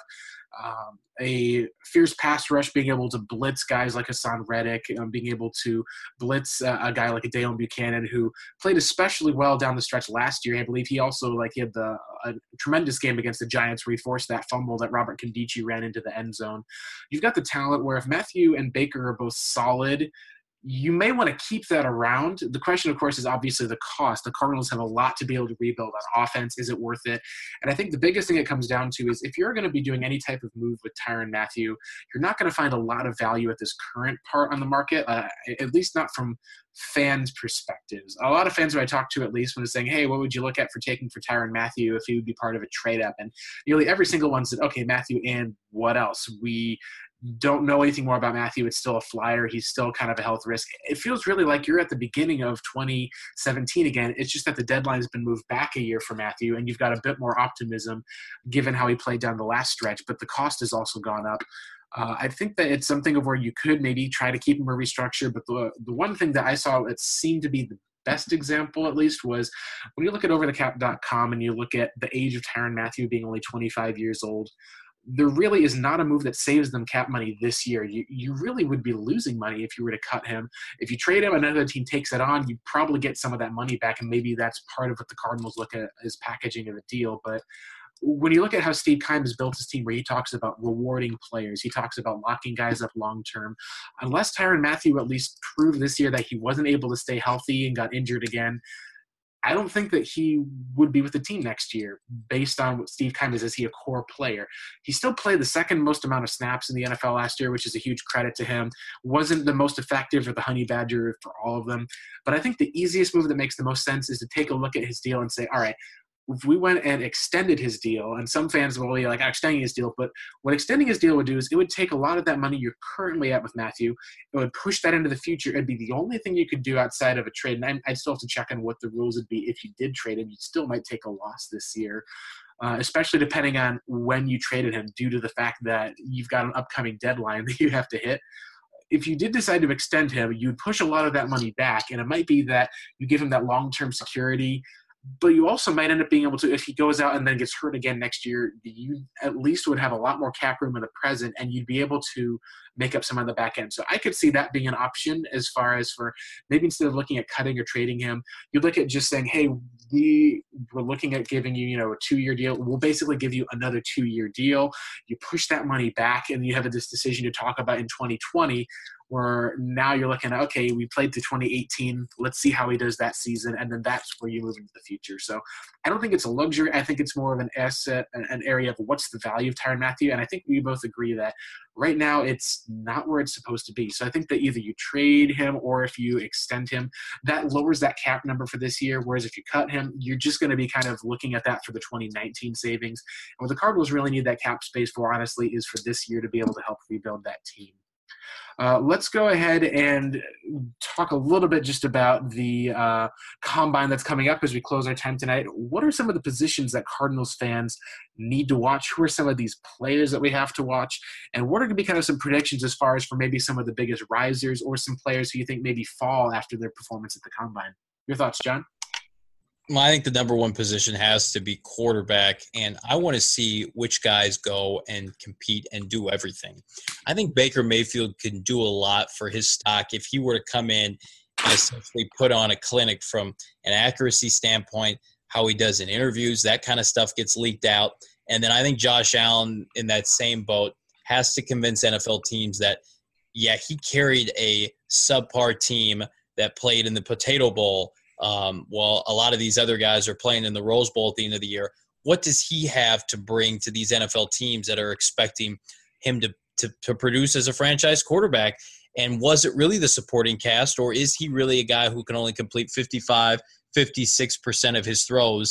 a fierce pass rush, being able to blitz guys like Hassan Reddick, being able to blitz a guy like a Dalen Buchanan, who played especially well down the stretch last year. I believe he also he had a tremendous game against the Giants where he forced that fumble that Robert Kondichi ran into the end zone. You've got the talent where if Mathieu and Baker are both solid, you may want to keep that around. The question, of course, is obviously the cost. The Cardinals have a lot to be able to rebuild on offense. Is it worth it? And I think the biggest thing it comes down to is if you're going to be doing any type of move with Tyrann Mathieu, you're not going to find a lot of value at this current part on the market, at least not from fans' perspectives. A lot of fans who I talk to, at least, when they're saying, hey, what would you look at for taking for Tyrann Mathieu if he would be part of a trade-up? And nearly every single one said, okay, Mathieu, and what else? We don't know anything more about Mathieu. It's still a flyer. He's still kind of a health risk. It feels really like you're at the beginning of 2017 again. It's just that the deadline has been moved back a year for Mathieu, and you've got a bit more optimism given how he played down the last stretch, but the cost has also gone up. I think that it's something of where you could maybe try to keep him or restructure, but the one thing that I saw that seemed to be the best example, at least, was when you look at overthecap.com and you look at the age of Tyrann Mathieu being only 25 years old, there really is not a move that saves them cap money this year. You really would be losing money if you were to cut him. If you trade him, another team takes it on, you probably get some of that money back, and maybe that's part of what the Cardinals look at as packaging of a deal. But when you look at how Steve Keim has built his team, where he talks about rewarding players, he talks about locking guys up long-term, unless Tyrann Mathieu at least proved this year that he wasn't able to stay healthy and got injured again, I don't think that he would be with the team next year based on what Steve Keim is. Is he a core player? He still played the second most amount of snaps in the NFL last year, which is a huge credit to him. Wasn't the most effective or the honey badger for all of them. But I think the easiest move that makes the most sense is to take a look at his deal and say, all right, if we went and extended his deal, and some fans will be like, extending his deal, but what extending his deal would do is it would take a lot of that money you're currently at with Mathieu. It would push that into the future. It'd be the only thing you could do outside of a trade. And I'd still have to check on what the rules would be if you did trade him. You still might take a loss this year, especially depending on when you traded him, due to the fact that you've got an upcoming deadline that you have to hit. If you did decide to extend him, you'd push a lot of that money back, and it might be that you give him that long-term security. But you also might end up being able to, if he goes out and then gets hurt again next year, you at least would have a lot more cap room in the present, and you'd be able to make up some on the back end. So I could see that being an option as far as for maybe instead of looking at cutting or trading him, you look at just saying, hey, we're looking at giving you, a 2-year deal. We'll basically give you another 2-year deal. You push that money back, and you have this decision to talk about in 2020, where now you're looking at, okay, we played to 2018. Let's see how he does that season, and then that's where you move into the future. So I don't think it's a luxury. I think it's more of an asset, an area of what's the value of Tyrann Mathieu, and I think we both agree that right now it's not where it's supposed to be. So I think that either you trade him or if you extend him, that lowers that cap number for this year, whereas if you cut him, you're just going to be kind of looking at that for the 2019 savings. And what the Cardinals really need that cap space for, honestly, is for this year to be able to help rebuild that team. Let's go ahead and talk a little bit just about the combine that's coming up as we close our time tonight. What are some of the positions that Cardinals fans need to watch? Who are some of these players that we have to watch? And what are going to be kind of some predictions as far as for maybe some of the biggest risers or some players who you think maybe fall after their performance at the combine? Your thoughts, John? Well, I think the number one position has to be quarterback, and I want to see which guys go and compete and do everything. I think Baker Mayfield can do a lot for his stock if he were to come in and essentially put on a clinic from an accuracy standpoint, how he does in interviews, that kind of stuff gets leaked out. And then I think Josh Allen, in that same boat, has to convince NFL teams that yeah, he carried a subpar team that played in the Potato Bowl while a lot of these other guys are playing in the Rose Bowl at the end of the year. What does he have to bring to these NFL teams that are expecting him to produce as a franchise quarterback? And was it really the supporting cast, or is he really a guy who can only complete 55, 56% of his throws,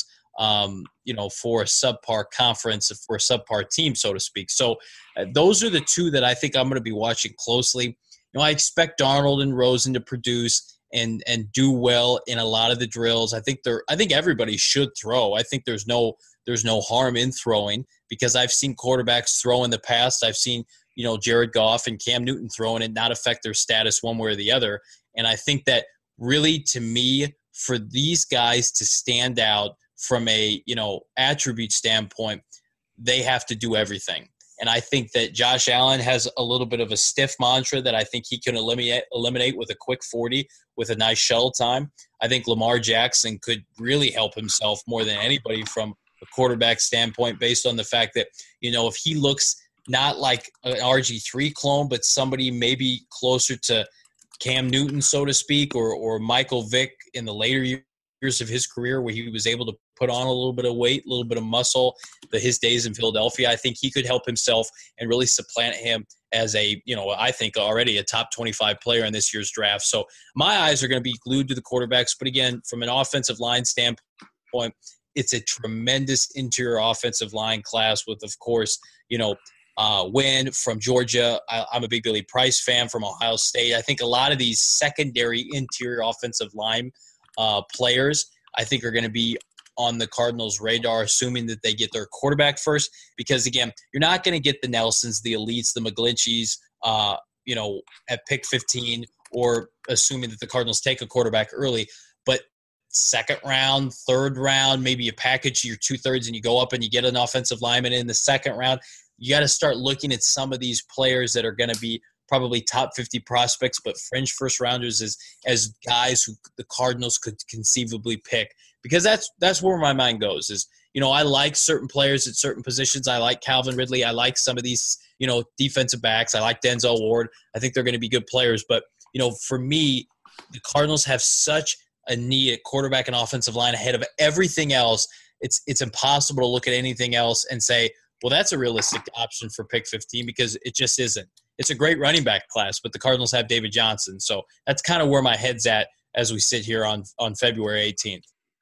for a subpar conference, for a subpar team, so to speak? So those are the two that I think I'm going to be watching closely. I expect Darnold and Rosen to produce and do well in a lot of the drills. I think everybody should throw. I think there's no harm in throwing, because I've seen quarterbacks throw in the past. I've seen Jared Goff and Cam Newton throw and it not affect their status one way or the other. And I think that really, to me, for these guys to stand out from a, attribute standpoint, they have to do everything. And I think that Josh Allen has a little bit of a stiff mantra that I think he can eliminate with a quick 40 with a nice shuttle time. I think Lamar Jackson could really help himself more than anybody from a quarterback standpoint, based on the fact that, if he looks not like an RG3 clone, but somebody maybe closer to Cam Newton, so to speak, or Michael Vick in the later years of his career, where he was able to put on a little bit of weight, a little bit of muscle, his days in Philadelphia. I think he could help himself and really supplant him as I think already a top 25 player in this year's draft. So my eyes are going to be glued to the quarterbacks. But again, from an offensive line standpoint, it's a tremendous interior offensive line class with, of course, Wynn from Georgia. I'm a big Billy Price fan from Ohio State. I think a lot of these secondary interior offensive line players, I think, are going to be on the Cardinals' radar, assuming that they get their quarterback first. Because, again, you're not going to get the Nelsons, the Elites, the McGlincheys, at pick 15, or assuming that the Cardinals take a quarterback early. But second round, third round, maybe you package your 2/3 and you go up and you get an offensive lineman in the second round. You got to start looking at some of these players that are going to be probably top 50 prospects, but fringe first rounders as guys who the Cardinals could conceivably pick, because that's where my mind goes is, I like certain players at certain positions. I like Calvin Ridley. I like some of these, defensive backs. I like Denzel Ward. I think they're going to be good players. But, for me, the Cardinals have such a need at quarterback and offensive line ahead of everything else. It's impossible to look at anything else and say, well, that's a realistic option for pick 15, because it just isn't. It's a great running back class, but the Cardinals have David Johnson. So that's kind of where my head's at as we sit here on February 18th.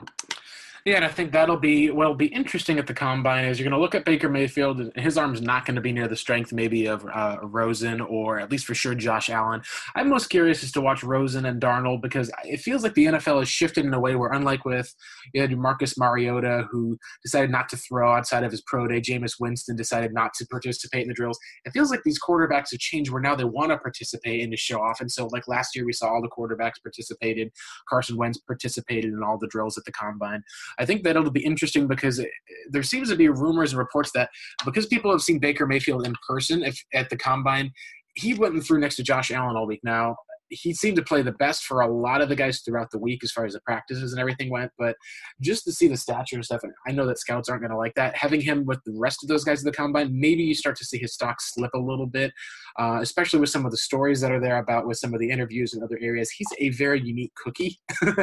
Yeah, and I think that'll be interesting at the Combine is you're going to look at Baker Mayfield, and his arm's not going to be near the strength maybe of Rosen, or at least for sure Josh Allen. I'm most curious as to watch Rosen and Darnold, because it feels like the NFL has shifted in a way where, unlike with you had Marcus Mariota, who decided not to throw outside of his pro day, Jameis Winston decided not to participate in the drills. It feels like these quarterbacks have changed where now they want to participate and to show off. And so like last year we saw all the quarterbacks participated. Carson Wentz participated in all the drills at the Combine. I think that it'll be interesting because there seems to be rumors and reports that because people have seen Baker Mayfield in person at the Combine, he went and threw next to Josh Allen all week. Now, he seemed to play the best for a lot of the guys throughout the week as far as the practices and everything went, but just to see the stature and stuff, and I know that scouts aren't going to like that. Having him with the rest of those guys at the Combine, maybe you start to see his stock slip a little bit, especially with some of the stories that are there about with some of the interviews in other areas. He's a very unique cookie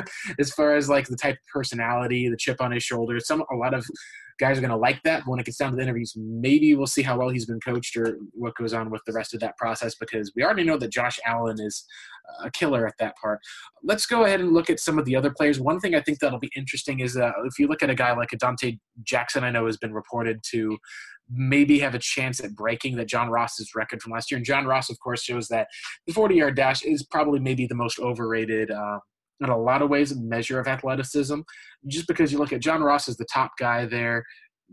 as far as like the type of personality, the chip on his shoulder. A lot of guys are going to like that. But when it gets down to the interviews, maybe we'll see how well he's been coached or what goes on with the rest of that process, because we already know that Josh Allen is a killer at that part. Let's go ahead and look at some of the other players. One thing I think that'll be interesting is if you look at a guy like Adante Jackson, I know has been reported to maybe have a chance at breaking that John Ross's record from last year. And John Ross, of course, shows that the 40-yard dash is probably maybe the most overrated in a lot of ways, a measure of athleticism, just because you look at John Ross as the top guy there.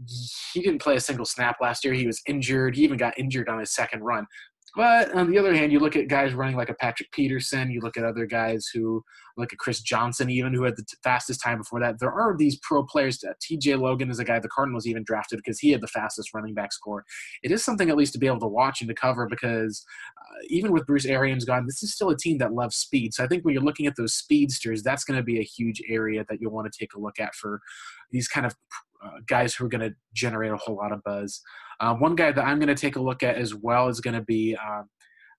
He didn't play a single snap last year. He was injured. He even got injured on his second run. But on the other hand, you look at guys running like a Patrick Peterson. You look at other guys who look at Chris Johnson, even who had the fastest time before that. There are these pro players. T.J. Logan is a guy the Cardinals even drafted because he had the fastest running back score. It is something at least to be able to watch and to cover because even with Bruce Arians gone, this is still a team that loves speed. So I think when you're looking at those speedsters, that's going to be a huge area that you'll want to take a look at for these kind of guys who are going to generate a whole lot of buzz. One guy that I'm going to take a look at as well is going to be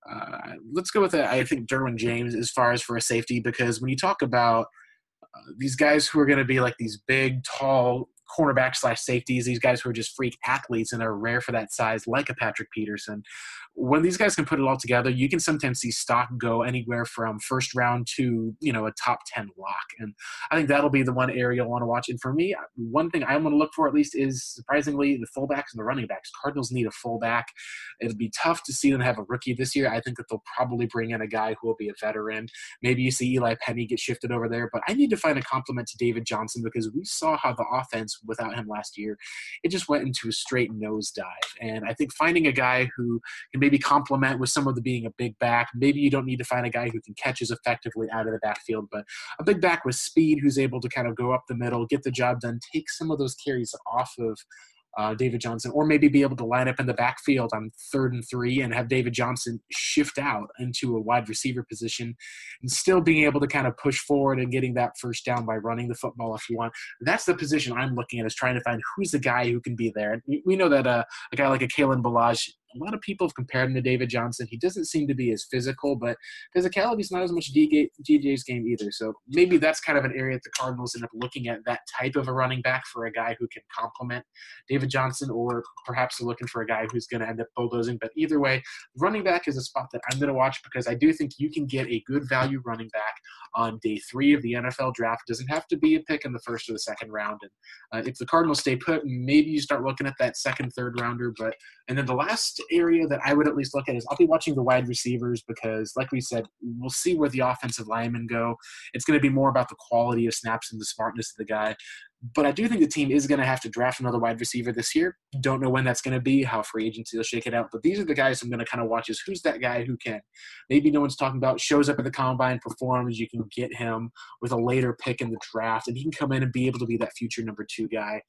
Let's go with, I think, Derwin James as far as for a safety, because when you talk about these guys who are going to be like these big, tall cornerback / safeties, these guys who are just freak athletes and are rare for that size, like a Patrick Peterson. When these guys can put it all together, you can sometimes see stock go anywhere from first round to, a top 10 lock. And I think that'll be the one area I want to watch. And for me, one thing I want to look for at least is, surprisingly, the fullbacks and the running backs. Cardinals need a fullback. It'll be tough to see them have a rookie this year. I think that they'll probably bring in a guy who will be a veteran. Maybe you see Eli Penny get shifted over there. But I need to find a complement to David Johnson, because we saw how the offense without him last year, it just went into a straight nosedive. And I think finding a guy who can maybe complement with some of the being a big back. Maybe you don't need to find a guy who can catch as effectively out of the backfield, but a big back with speed who's able to kind of go up the middle, get the job done, take some of those carries off of David Johnson, or maybe be able to line up in the backfield on 3rd and 3 and have David Johnson shift out into a wide receiver position and still being able to kind of push forward and getting that first down by running the football if you want. That's the position I'm looking at, is trying to find who's the guy who can be there. And we know that a guy like a Kalen Ballage, a lot of people have compared him to David Johnson. He doesn't seem to be as physical, but physicality is not as much DJ's game either. So maybe that's kind of an area that the Cardinals end up looking at, that type of a running back for a guy who can complement David Johnson, or perhaps they're looking for a guy who's going to end up bulldozing. But either way, running back is a spot that I'm going to watch, because I do think you can get a good value running back on day 3 of the NFL draft. It doesn't have to be a pick in the first or the second round. And if the Cardinals stay put, maybe you start looking at that second, third rounder. And then the last area that I would at least look at is I'll be watching the wide receivers, because like we said, we'll see where the offensive linemen go. It's going to be more about the quality of snaps and the smartness of the guy. But I do think the team is going to have to draft another wide receiver this year. Don't know when that's going to be, how free agency will shake it out. But these are the guys I'm going to kind of watch, is who's that guy who can, maybe no one's talking about, shows up at the combine, performs. You can get him with a later pick in the draft, and he can come in and be able to be that future number 2 guy.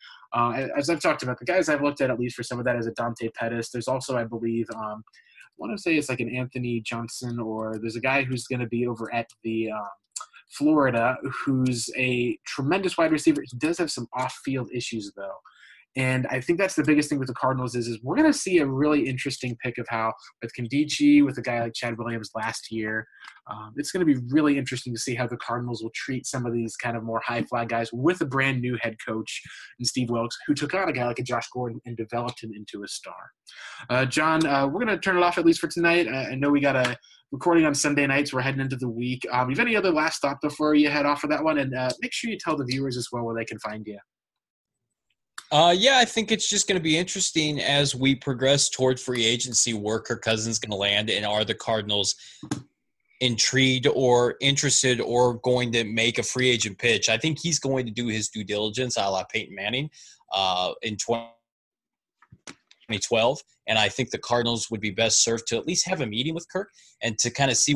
As I've talked about, the guys I've looked at least for some of that, is a Dante Pettis. There's also, I believe, I want to say it's like an Anthony Johnson, or there's a guy who's going to be over at the Florida, who's a tremendous wide receiver. He does have some off-field issues, though. And I think that's the biggest thing with the Cardinals is we're going to see a really interesting pick of how, with Kandichi, with a guy like Chad Williams last year, it's going to be really interesting to see how the Cardinals will treat some of these kind of more high-fly guys with a brand-new head coach in Steve Wilks, who took on a guy like a Josh Gordon and developed him into a star. John, we're going to turn it off at least for tonight. I know we got a recording on Sunday nights. We're heading into the week. You have any other last thought before you head off for that one? And make sure you tell the viewers as well where they can find you. Yeah, I think it's just going to be interesting as we progress toward free agency, where Kirk Cousins going to land, and are the Cardinals intrigued or interested or going to make a free agent pitch. I think he's going to do his due diligence a la Peyton Manning in 2012, and I think the Cardinals would be best served to at least have a meeting with Kirk and to kind of see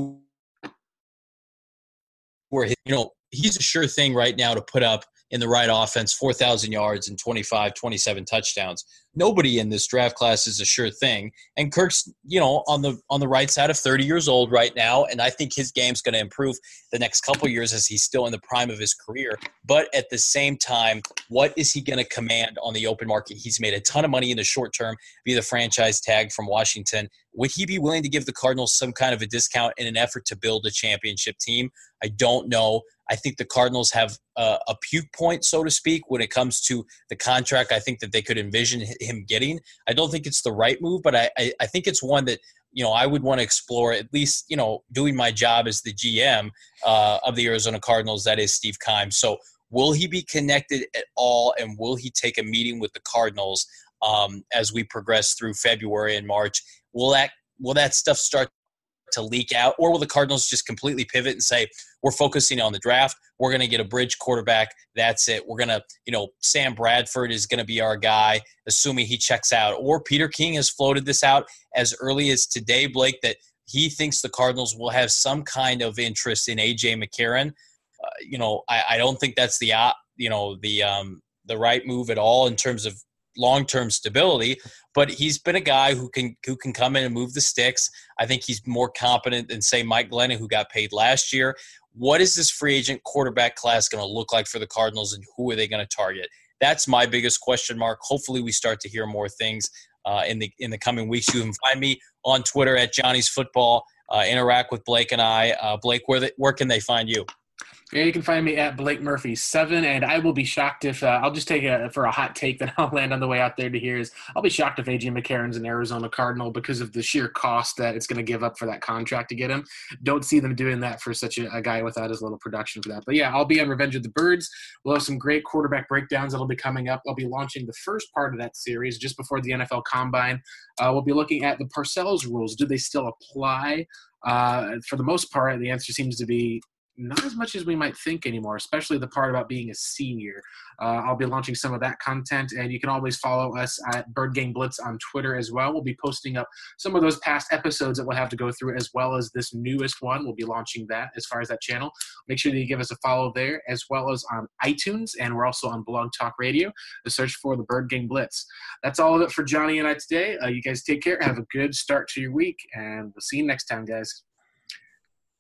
where he's a sure thing right now to put up in the right offense 4,000 yards and 25, 27 touchdowns. Nobody in this draft class is a sure thing. And Kirk's, on the right side of 30 years old right now, and I think his game's going to improve the next couple of years as he's still in the prime of his career. But at the same time, what is he going to command on the open market? He's made a ton of money in the short term via the franchise tag from Washington. Would he be willing to give the Cardinals some kind of a discount in an effort to build a championship team? I don't know. I think the Cardinals have a puke point, so to speak, when it comes to the contract I think that they could envision him getting. I don't think it's the right move, but I think it's one that, I would want to explore, at least, doing my job as the GM of the Arizona Cardinals, that is Steve Keim. So will he be connected at all, and will he take a meeting with the Cardinals as we progress through February and March? Will that stuff start to leak out, or will the Cardinals just completely pivot and say, we're focusing on the draft, we're going to get a bridge quarterback, that's it, we're going to, Sam Bradford is going to be our guy, assuming he checks out? Or Peter King has floated this out as early as today, Blake, that he thinks the Cardinals will have some kind of interest in A.J. McCarron. I don't think that's the right move at all in terms of long-term stability, but he's been a guy who can come in and move the sticks. I think he's more competent than, say, Mike Glennon, who got paid last year. What is this free agent quarterback class going to look like for the Cardinals, and who are they going to target? That's my biggest question mark. Hopefully we start to hear more things in the coming weeks. You can find me on Twitter at Johnny's Football. interact with Blake and I. Blake, where can they find you? Yeah, you can find me at Blake Murphy 7, and I will be shocked if I'll just take for a hot take that I'll land on the way out there to hear is I'll be shocked if A.J. McCarron's an Arizona Cardinal because of the sheer cost that it's going to give up for that contract to get him. Don't see them doing that for such a guy without as little production for that. But yeah, I'll be on Revenge of the Birds. We'll have some great quarterback breakdowns that'll be coming up. I'll be launching the first part of that series just before the NFL Combine. We'll be looking at the Parcells rules. Do they still apply? For the most part, the answer seems to be not as much as we might think anymore, especially the part about being a senior. I'll be launching some of that content, and you can always follow us at Bird Gang Blitz on Twitter as well. We'll be posting up some of those past episodes that we'll have to go through, as well as this newest one. We'll be launching that as far as that channel. Make sure that you give us a follow there, as well as on iTunes, and we're also on Blog Talk Radio. Just search for the Bird Gang Blitz. That's all of it for Johnny and I today. You guys take care. Have a good start to your week, and we'll see you next time, guys.